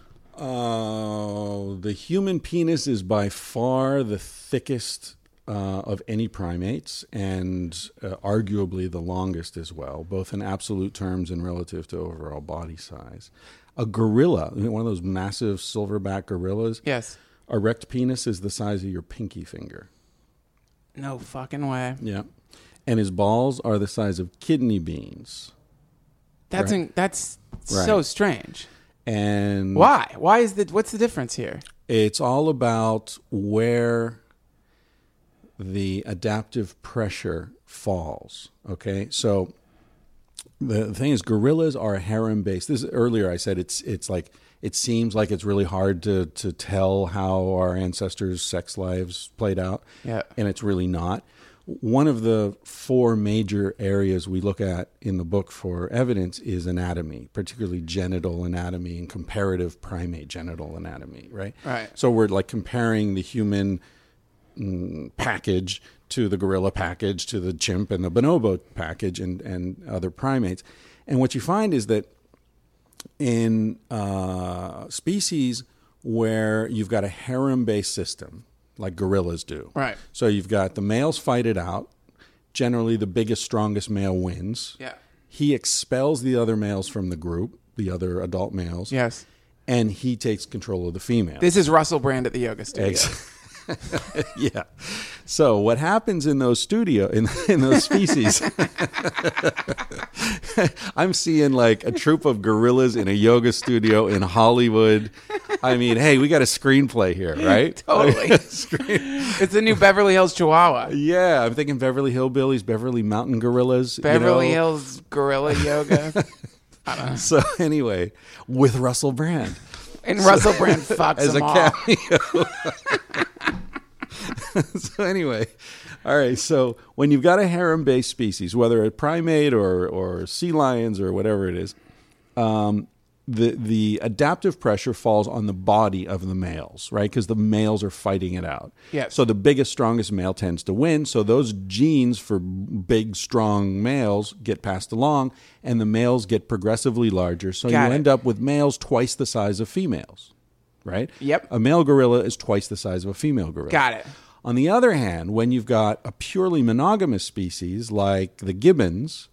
Uh, the human penis is by far the thickest uh, of any primates, and uh, arguably the longest as well, both in absolute terms and relative to overall body size. A gorilla, one of those massive silverback gorillas, Yes. erect penis is the size of your pinky finger. No fucking way. Yeah. And his balls are the size of kidney beans. That's Right. in, that's Right. so strange. And Why? Why is the what's the difference here? it's all about where the adaptive pressure falls. Okay, so the thing is, gorillas are harem based. This earlier I said it's it's like it seems like it's really hard to to tell how our ancestors' sex lives played out. Yeah. And it's really not. One of the four major areas we look at in the book for evidence is anatomy, particularly genital anatomy and comparative primate genital anatomy, right? Right. So we're like comparing the human mm, package to the gorilla package, to the chimp and the bonobo package, and, and other primates. And what you find is that in uh, species where you've got a harem-based system, like gorillas do. Right. So you've got the males fight it out. Generally, the biggest, strongest male wins. Yeah. He expels the other males from the group, the other adult males. Yes. And he takes control of the female. This is Russell Brand at the yoga studio. Ex- yeah. So what happens in those studio in in those species? I'm seeing like a troop of gorillas in a yoga studio in Hollywood, I mean, hey, we got a screenplay here, right? Totally. Screen- It's the new Beverly Hills Chihuahua. yeah, I'm thinking Beverly Hillbillies, Beverly Mountain Gorillas. Beverly you know? Hills Gorilla Yoga. I don't know. So anyway, with Russell Brand. And Russell Brand fucks As them a all. cameo. So anyway, all right. So when you've got a harem-based species, whether a primate or or sea lions or whatever it is, um, the the adaptive pressure falls on the body of the males, right? Because the males are fighting it out. Yes. So the biggest, strongest male tends to win. So those genes for big, strong males get passed along, and the males get progressively larger. So Got you it. end up with males twice the size of females, right? Yep. A male gorilla is twice the size of a female gorilla. Got it. On the other hand, when you've got a purely monogamous species like the gibbons,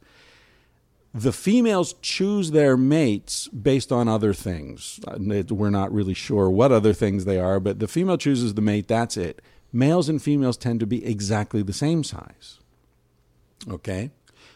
the females choose their mates based on other things. We're not really sure what other things they are, but the female chooses the mate, that's it. Males and females tend to be exactly the same size. Okay?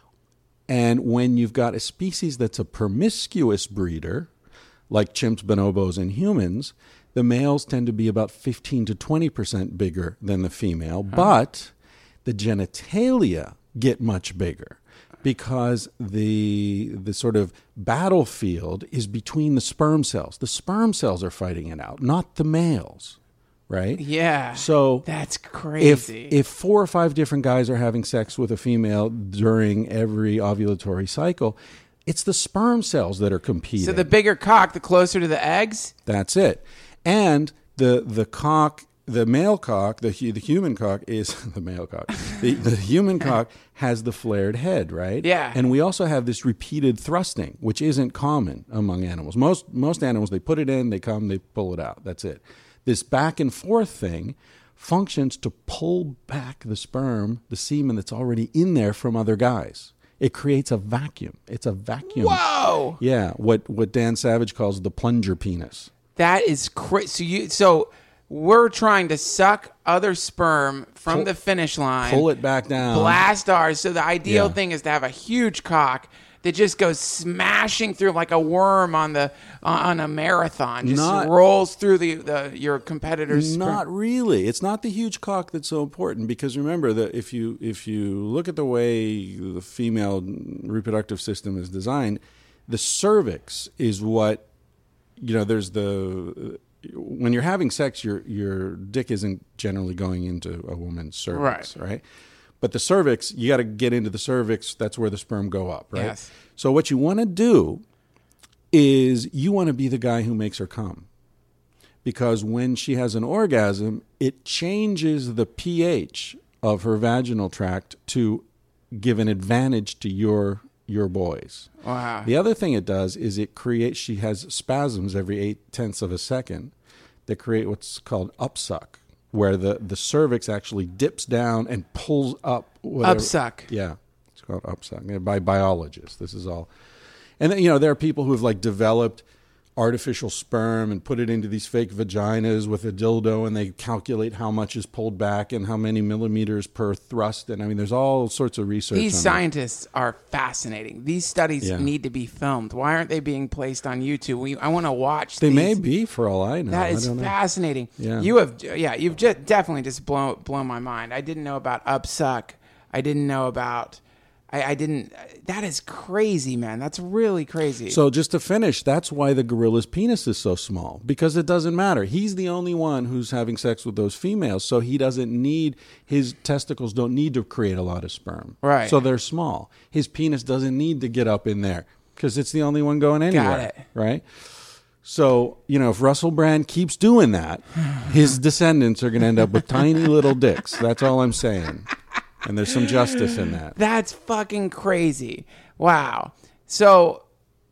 And when you've got a species that's a promiscuous breeder, like chimps, bonobos, and humans, the males tend to be about fifteen to twenty percent bigger than the female, but the genitalia get much bigger because the the sort of battlefield is between the sperm cells. The sperm cells are fighting it out, not the males, right? Yeah. So that's if crazy. if four or five different guys are having sex with a female during every ovulatory cycle, it's the sperm cells that are competing. so the bigger cock, the closer to the eggs? That's it. And the the cock, the male cock, the hu- the human cock is the male cock. The the human cock has the flared head, right? Yeah. And we also have this repeated thrusting, which isn't common among animals. Most most animals, they put it in, they come, they pull it out. That's it. This back and forth thing functions to pull back the sperm, the semen that's already in there from other guys. It creates a vacuum. It's a vacuum. Whoa. Yeah, what what Dan Savage calls the plunger penis. That is crazy. So you so we're trying to suck other sperm from Pull- the finish line. Pull it back down. Blast ours. So the ideal Yeah. thing is to have a huge cock that just goes smashing through like a worm on the on a marathon. Just Not- rolls through the, the your competitor's sperm. Not really. It's not the huge cock that's so important because remember that if you if you look at the way the female reproductive system is designed, the cervix is what you know. There's the when you're having sex, your your dick isn't generally going into a woman's cervix, right? But the cervix, you got to get into the cervix. That's where the sperm go up, right? Yes. So what you want to do is you want to be the guy who makes her come. Because when she has an orgasm, it changes the pH of her vaginal tract to give an advantage to your your boys. Wow. The other thing it does is it creates, she has spasms every eight tenths of a second that create what's called upsuck, where the, the cervix actually dips down and pulls up. Whatever. Upsuck. Yeah, it's called upsuck yeah, by biologists. This is all. And then, you know, there are people who have like developed artificial sperm and put it into these fake vaginas with a dildo, and they calculate how much is pulled back and how many millimeters per thrust. And I mean, there's all sorts of research. These on scientists are fascinating. These studies Yeah. need to be filmed. Why aren't they being placed on YouTube? We, I want to watch. They these. may be, for all I know. That I is don't know. fascinating. Yeah. You have, yeah, you've just definitely just blown blown my mind. I didn't know about upsuck. I didn't know about. I, I didn't. That is crazy, man. That's really crazy. So just to finish, that's why the gorilla's penis is so small, because it doesn't matter. He's the only one who's having sex with those females, so he doesn't need, his testicles don't need to create a lot of sperm. Right. So they're small. His penis doesn't need to get up in there because it's the only one going anywhere. it. Right? So, you know, if Russell Brand keeps doing that, his descendants are going to end up with tiny little dicks. That's all I'm saying. And there's some justice in that. That's fucking crazy. Wow. So,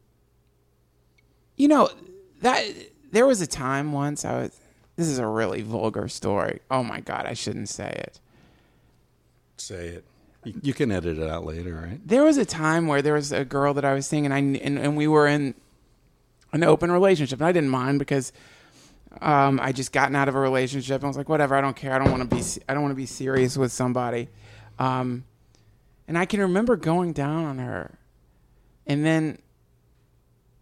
you know, that there was a time once I was, this is a really vulgar story. Oh my God, I shouldn't say it. Say it. You, you can edit it out later, right? There was a time where there was a girl that I was seeing, and I and, and we were in an open relationship, and I didn't mind because um, I just gotten out of a relationship. And I was like, whatever, I don't care. I don't want to be. I don't want to be serious with somebody. Um, and I can remember going down on her, and then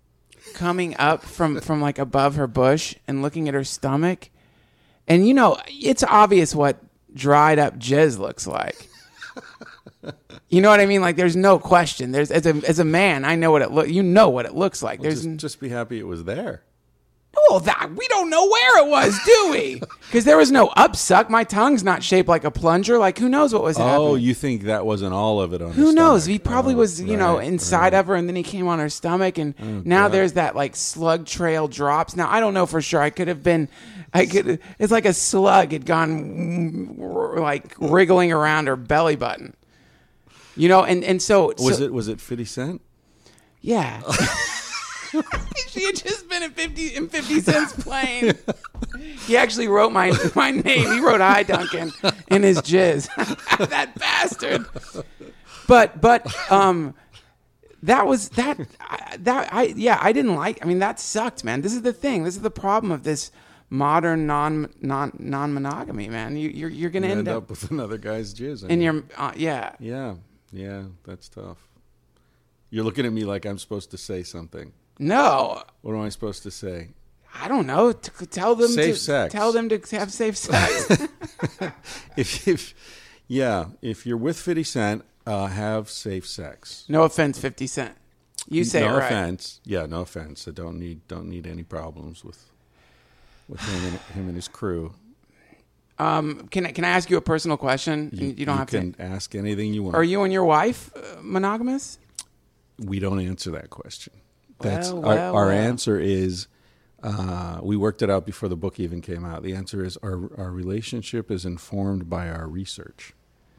coming up from, from like above her bush and looking at her stomach. And, you know, it's obvious what dried up jizz looks like. You know what I mean? Like, there's no question. There's as a as a man, I know what it look. You know what it looks like. Well, There's just, just be happy it was there. Well, that we don't know where it was, do we? Because there was no upsuck. My tongue's not shaped like a plunger. Like, who knows what was happening? Oh, you think that wasn't all of it on? Who her knows? stomach. He probably oh, was, you right, know, inside right. of her, and then he came on her stomach, and oh, now God. There's that like slug trail drops. Now I don't know for sure. I could have been, I could. It's like a slug had gone like wriggling around her belly button. You know, and, and so was so, it was it fifty Cent? Yeah. She had just been in fifty in fifty Cent's plane. He actually wrote my my name. He wrote "Hi Duncan" in his jizz. That bastard. But but um, that was that that I yeah I didn't like. I mean, that sucked, man. This is the thing. This is the problem of this modern non non non monogamy, man. You you're you're gonna you end, end up, up with another guy's jizz in your uh, yeah yeah yeah. That's tough. You're looking at me like I'm supposed to say something. No. What am I supposed to say? I don't know. T- tell them safe to sex. Tell them to have safe sex. if, if yeah, if you're with fifty Cent, uh, have safe sex. No offense, fifty Cent. You say no it right. offense. Yeah, no offense. I don't need don't need any problems with with him and him and his crew. Um, can I can I ask you a personal question? You, you don't you have can to. ask anything you want. Are you and your wife uh, monogamous? We don't answer that question. That's well, our, well, our well. answer is uh, we worked it out before the book even came out. The answer is our our relationship is informed by our research.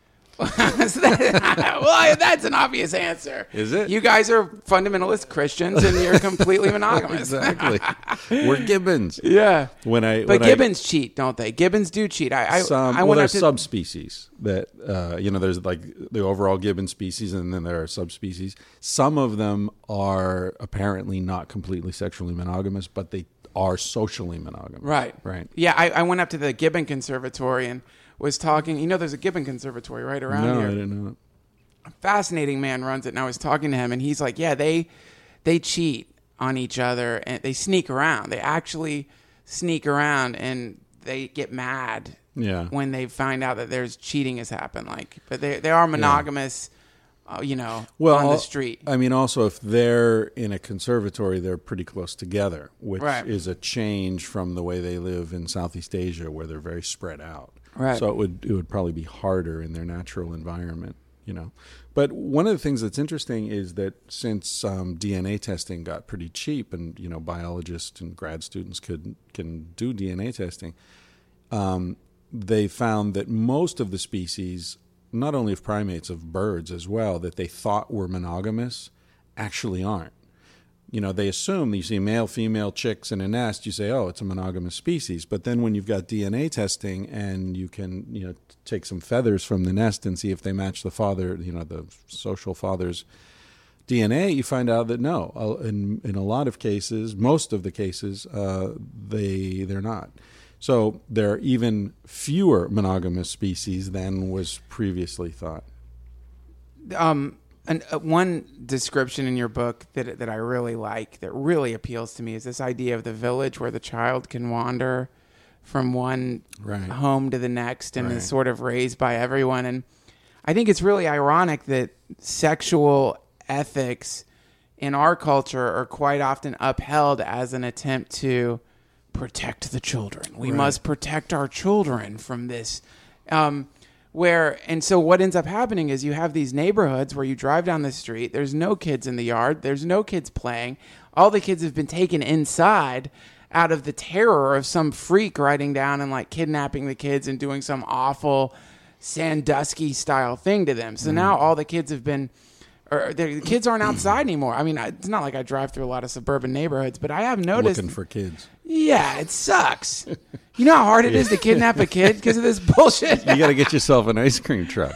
Well, that's an obvious answer. Is it? You guys are fundamentalist Christians, and you're completely monogamous. Exactly. We're Gibbons. Yeah. When I but when Gibbons I, cheat, don't they? Gibbons do cheat. I I, some, I well, went there's up to, subspecies that uh, you know. There's like the overall Gibbon species, and then there are subspecies. Some of them are apparently not completely sexually monogamous, but they are socially monogamous. Right. Right. Yeah, I, I went up to the Gibbon Conservatory and was talking. You know, there's a Gibbon Conservatory right around no, here. I didn't know that. A fascinating man runs it, and I was talking to him, and he's like, yeah, they they cheat on each other, and they sneak around. They actually sneak around, and they get mad Yeah. when they find out that there's cheating has happened. Like, but they they are monogamous, uh, you know, Well, on the al- street. I mean, also, if they're in a conservatory, they're pretty close together, which Right. is a change from the way they live in Southeast Asia, where they're very spread out. Right. So it would it would probably be harder in their natural environment, you know. But one of the things that's interesting is that since um, D N A testing got pretty cheap, and you know, biologists and grad students could can do D N A testing, um, they found that most of the species, not only of primates, of birds as well, that they thought were monogamous, actually aren't. You know, they assume you see male, female chicks in a nest, you say, oh, it's a monogamous species. But then when you've got D N A testing and you can, you know, take some feathers from the nest and see if they match the father, you know, the social father's D N A, you find out that no, uh, in in a lot of cases, most of the cases, uh, they they're not. So there are even fewer monogamous species than was previously thought. Um, and uh, one description in your book that that I really like, that really appeals to me, is this idea of the village where the child can wander from one Right. home to the next and Right. is sort of raised by everyone. And I think it's really ironic that sexual ethics in our culture are quite often upheld as an attempt to protect the children. We Right. must protect our children from this. Um, where and so what ends up happening is you have these neighborhoods where you drive down the street, there's no kids in the yard, there's no kids playing, all the kids have been taken inside out of the terror of some freak riding down and like kidnapping the kids and doing some awful Sandusky style thing to them. So now all the kids have been, or the kids aren't outside anymore. I mean, it's not like I drive through a lot of suburban neighborhoods, but I have noticed. Looking for kids. Yeah, it sucks. You know how hard it is to kidnap a kid because of this bullshit? You got to get yourself an ice cream truck.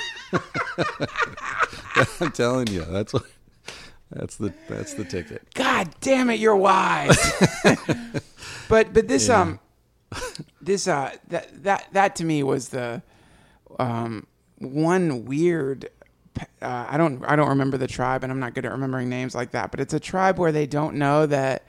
I'm telling you, that's what, that's the that's the ticket. God damn it, you're wise. but but this Yeah. um this uh that that that to me was the um one weird uh, I don't I don't remember the tribe, and I'm not good at remembering names like that. But it's a tribe where they don't know that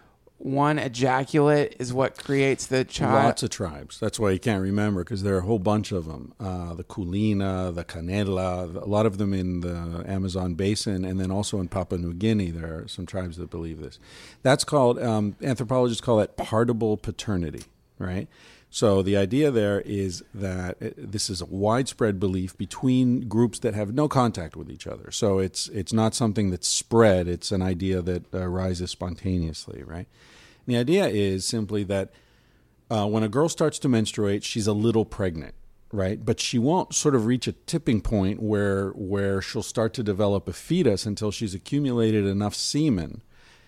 one ejaculate is what creates the child. Lots of tribes. That's why you can't remember, because there are a whole bunch of them. Uh, the Kulina, the Canela, a lot of them in the Amazon basin, and then also in Papua New Guinea, there are some tribes that believe this. That's called, um, anthropologists call it partible paternity, right? So the idea there is that it, this is a widespread belief between groups that have no contact with each other. So it's it's not something that's spread. It's an idea that arises spontaneously, right? And the idea is simply that uh, when a girl starts to menstruate, she's a little pregnant, right? But she won't sort of reach a tipping point where where she'll start to develop a fetus until she's accumulated enough semen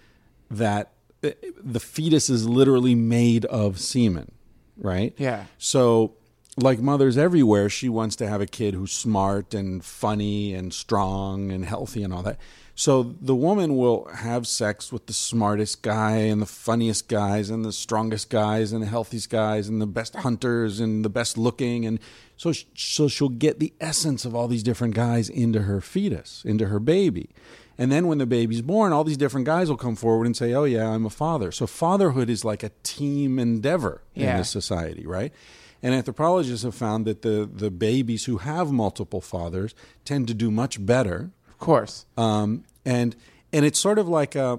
that the fetus is literally made of semen. Right? Yeah. So, like mothers everywhere, she wants to have a kid who's smart and funny and strong and healthy and all that. So the woman will have sex with the smartest guy and the funniest guys and the strongest guys and the healthiest guys and the best hunters and the best looking. And so, so she'll get the essence of all these different guys into her fetus, into her baby. And then when the baby's born, all these different guys will come forward and say, oh, yeah, I'm a father. So fatherhood is like a team endeavor yeah. in this society, right? And anthropologists have found that the, the babies who have multiple fathers tend to do much better. Of course. Um, and and it's sort of like, a,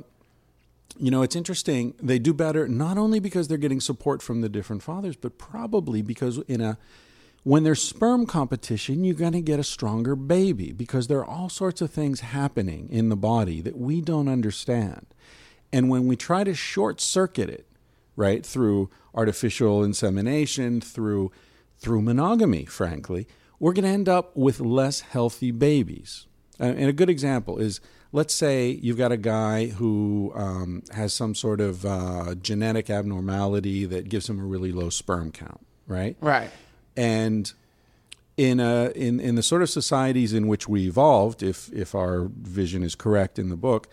you know, it's interesting. They do better not only because they're getting support from the different fathers, but probably because in a when there's sperm competition, you're going to get a stronger baby because there are all sorts of things happening in the body that we don't understand. And when we try to short circuit it, right, through artificial insemination, through through monogamy, frankly, we're going to end up with less healthy babies. And a good example is, let's say you've got a guy who um, has some sort of uh, genetic abnormality that gives him a really low sperm count, right? Right. And in a in, in the sort of societies in which we evolved, if if our vision is correct in the book,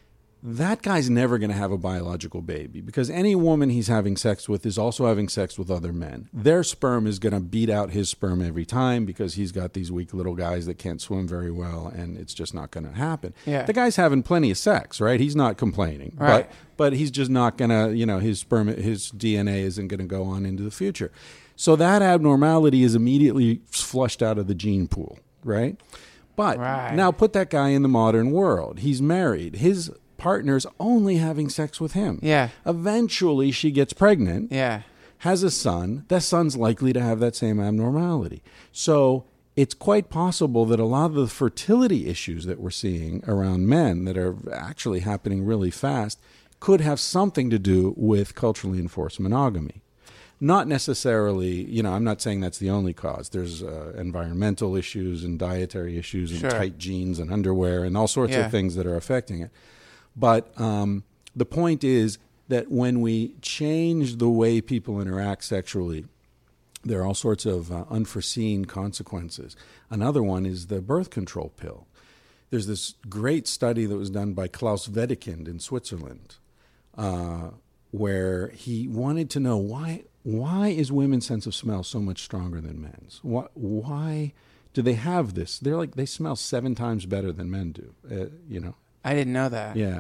that guy's never going to have a biological baby because any woman he's having sex with is also having sex with other men. Their sperm is going to beat out his sperm every time because he's got these weak little guys that can't swim very well, and it's just not going to happen. Yeah. The guy's having plenty of sex, right? He's not complaining, right. but but he's just not going to, you know, his sperm, his D N A isn't going to go on into the future. So that abnormality is immediately flushed out of the gene pool, right? But right. now put that guy in the modern world. He's married. His partner's only having sex with him. Yeah. Eventually she gets pregnant. Yeah. Has a son. That son's likely to have that same abnormality. So it's quite possible that a lot of the fertility issues that we're seeing around men that are actually happening really fast could have something to do with culturally enforced monogamy. Not necessarily, you know, I'm not saying that's the only cause. There's uh, environmental issues and dietary issues and sure. tight jeans and underwear and all sorts yeah. of things that are affecting it. But um, the point is that when we change the way people interact sexually, there are all sorts of uh, unforeseen consequences. Another one is the birth control pill. There's this great study that was done by Klaus Wedekind in Switzerland, uh, where he wanted to know why why is women's sense of smell so much stronger than men's? Why, why do they have this? They're like they smell seven times better than men do. Uh, you know. I didn't know that. Yeah.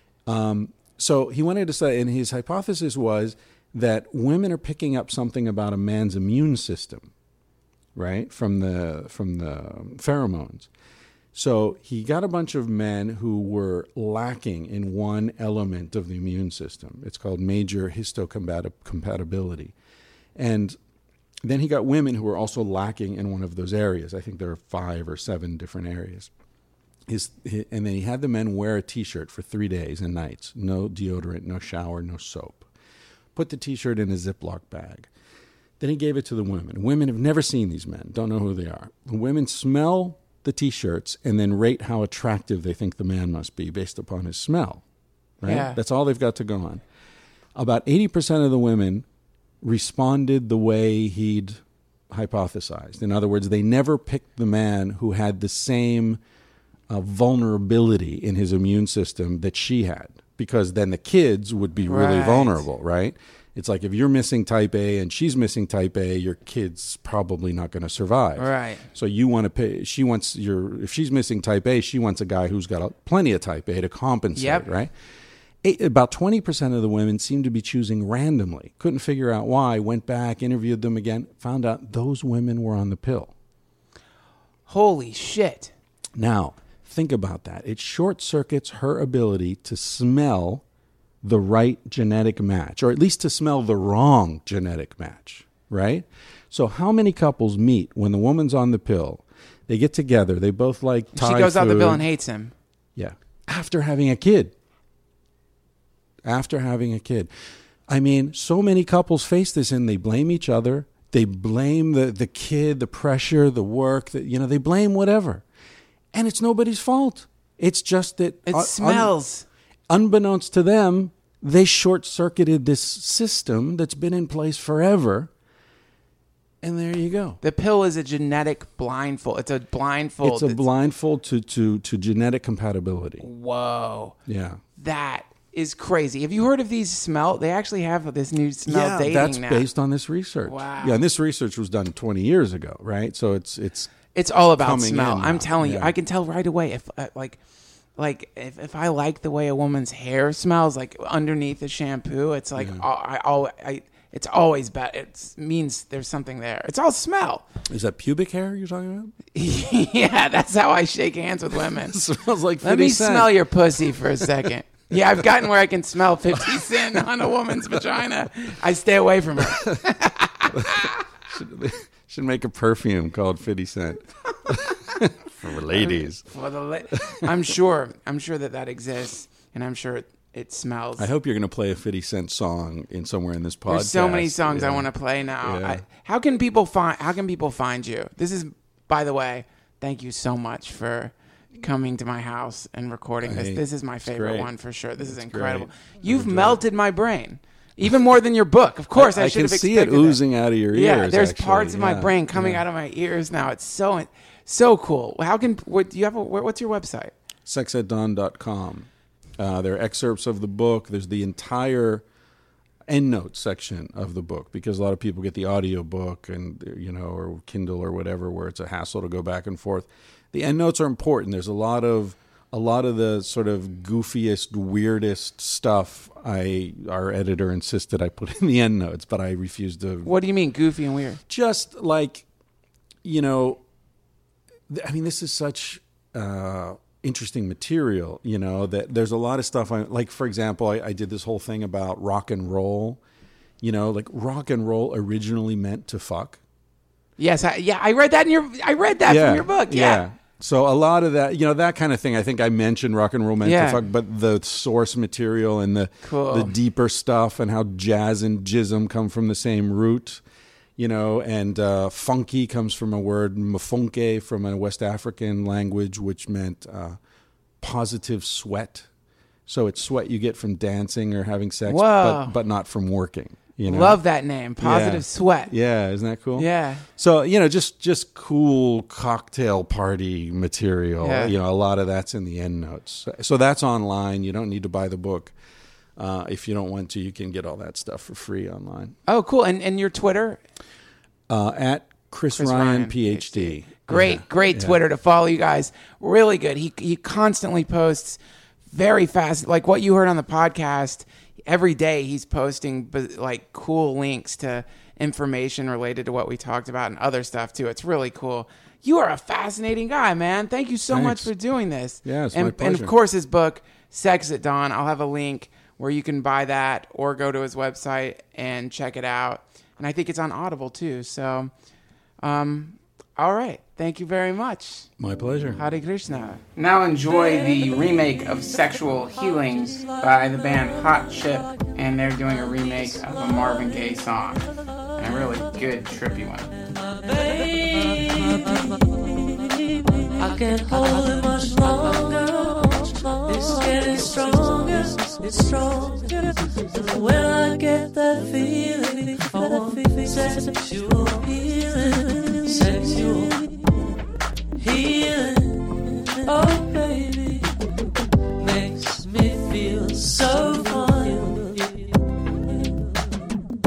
Um, so he wanted to say, and his hypothesis was that women are picking up something about a man's immune system, right, from the from the pheromones. So he got a bunch of men who were lacking in one element of the immune system. It's called major histocompatibility. And then he got women who were also lacking in one of those areas. I think there are five or seven different areas. His, and then he had the men wear a T-shirt for three days and nights. No deodorant, no shower, no soap. Put the T-shirt in a Ziploc bag. Then he gave it to the women. Women have never seen these men, don't know who they are. The women smell the T-shirts and then rate how attractive they think the man must be based upon his smell. Right? Yeah. That's all they've got to go on. About eighty percent of the women responded the way he'd hypothesized. In other words, they never picked the man who had the same uh, vulnerability in his immune system that she had, because then the kids would be really Right. vulnerable, right? It's like if you're missing type A and she's missing type A, your kid's probably not going to survive. Right. So you want to pay. She wants your. If she's missing type A, she wants a guy who's got a, plenty of type A to compensate. Yep. Right. Eight, about twenty percent of the women seem to be choosing randomly. Couldn't figure out why. Went back, interviewed them again. Found out those women were on the pill. Holy shit. Now think about that. It short circuits her ability to smell the right genetic match, or at least to smell the wrong genetic match, right? So how many couples meet when the woman's on the pill? They get together. They both like Thai She goes out the food. pill and hates him. Yeah. After having a kid. After having a kid. I mean, so many couples face this and they blame each other. They blame the, the kid, the pressure, the work, the, you know, they blame whatever. And it's nobody's fault. It's just that... It un- smells... Unbeknownst to them, they short-circuited this system that's been in place forever. And there you go. The pill is a genetic blindfold. It's a blindfold. It's a blindfold to, to, to genetic compatibility. Whoa. Yeah. That is crazy. Have you heard of these smell? They actually have this new smell yeah, dating that's now. based on this research. Wow. Yeah, and this research was done twenty years ago, right? So it's it's It's all about coming smell. in I'm now. telling you, Yeah. I can tell right away if uh, like like if, if I like the way a woman's hair smells, like underneath the shampoo, it's like oh, I, I, I it's always bad. It means there's something there. It's all smell. Is that pubic hair you're talking about? Yeah, that's how I shake hands with women. It smells like Let fifty me cent. smell your pussy for a second. Yeah, I've gotten where I can smell fifty cent on a woman's vagina. I stay away from her. should, should make a perfume called fifty cent for ladies. For the la- I'm sure. I'm sure that that exists, and I'm sure it, it smells. I hope you're going to play a fifty cent song in somewhere in this podcast. There's so many songs Yeah. I want to play now. Yeah. I, how can people find? How can people find you? This is, by the way, thank you so much for coming to my house and recording this. Hey, This is my favorite great. one for sure. This is It's incredible. great. You've enjoyed melted my brain, even more than your book. Of course, I, I should can have see it expected that. oozing out of your ears. Yeah, there's actually. parts of my Yeah, brain coming yeah. out of my ears now. It's so so cool. How can what do you have? A, what's your website? sex at dawn dot com. Uh, there are excerpts of the book. There's the entire endnote section of the book because a lot of people get the audio book and you know or Kindle or whatever where it's a hassle to go back and forth. The endnotes are important. There's a lot of a lot of the sort of goofiest, weirdest stuff. I our editor insisted I put in the endnotes, but I refused to. What do you mean, goofy and weird? Just like, you know, th- I mean, this is such uh, interesting material, you know, that there's a lot of stuff. I, like, for example, I, I did this whole thing about rock and roll, you know, like rock and roll originally meant to fuck. Yes, I, yeah, I read that in your. I read that from your book. Yeah. So a lot of that, you know, that kind of thing. I think I mentioned rock and roll meant Yeah. to fuck, but the source material and the Cool. the deeper stuff and how jazz and jism come from the same root, you know, and uh, funky comes from a word mfunke from a West African language, which meant uh, positive sweat. So it's sweat you get from dancing or having sex, Whoa. but but not from working. You know? Love that name, Positive Yeah. Sweat. Yeah, isn't that cool? Yeah. So, you know, just just cool cocktail party material. Yeah. You know, a lot of that's in the end notes. So that's online. You don't need to buy the book. Uh, if you don't want to, you can get all that stuff for free online. Oh, cool. And and your Twitter? Uh, at Chris, Chris Ryan, Ryan, PhD. Great, Yeah. great Yeah. Twitter to follow, you guys. Really good. He he constantly posts very fast, like what you heard on the podcast. Every day he's posting but like cool links to information related to what we talked about and other stuff too. It's really cool. You are a fascinating guy, man. Thank you so Thanks. much for doing this. Yeah, it's and, my and pleasure. of course his book, Sex at Dawn. I'll have a link where you can buy that or go to his website and check it out. And I think it's on Audible too. So, um, all right. Thank you very much. My pleasure. Hare Krishna. Now enjoy the remake of Sexual Healings by the band Hot Chip, and they're doing a remake of a Marvin Gaye song, and a really good, trippy one. I can't hold it much longer. It's getting stronger. It's stronger. When I get that feeling, oh, sexual healing, sexual healing. Oh, baby, makes me feel so fine.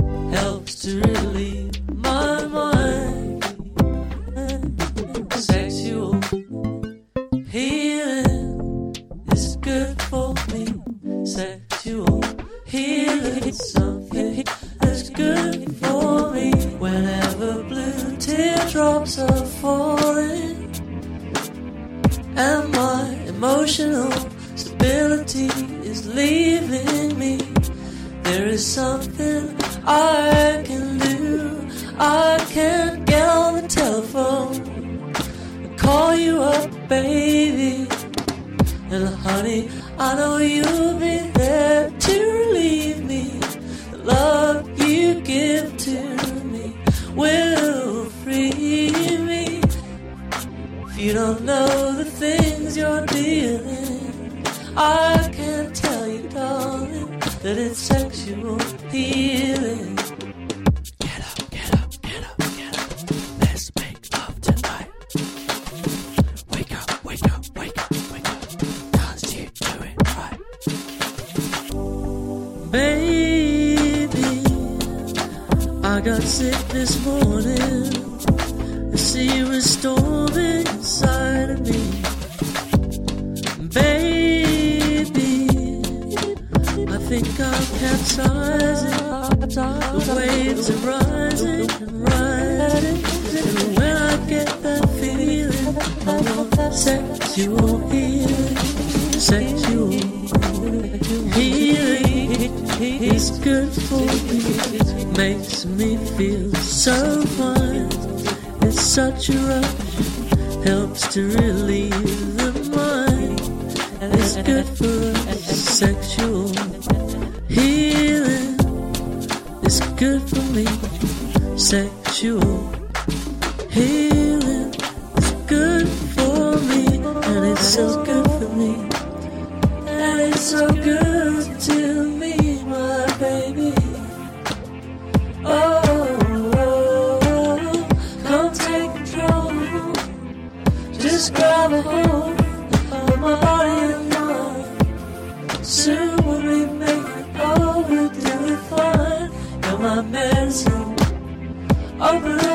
feeling something that's good for me. Whenever blue teardrops are falling and my emotional stability is leaving me, there is something I can do. I can get on the telephone and call you up, baby. And honey, I know you'll be there to relieve me. The love you give to me will free me. If you don't know the things you're dealing, I can tell you, darling, that it's sexual healing. Get up, get up, get up, get up. Let's make love tonight. Wake up, wake up, wake up, wake up. Cause you do it right. Baby, I got sick this morning. The sea was storming inside of me. Baby, I think I'm capsizing. The waves are rising and rising. And when I get that feeling, I want sexual healing. Sexual healing is good for me. Makes me feel so fine. It's such a rush. Helps to relieve the mind. And it's good for us. Sexual healing is good for me. Sexual healing is good for me. And it's so good for me. And it's so good to me, my baby. Oh, oh, oh, come take control. Just grab a hold of my body and mind. Soon when we make it over, do it fine. You're my medicine. Open up.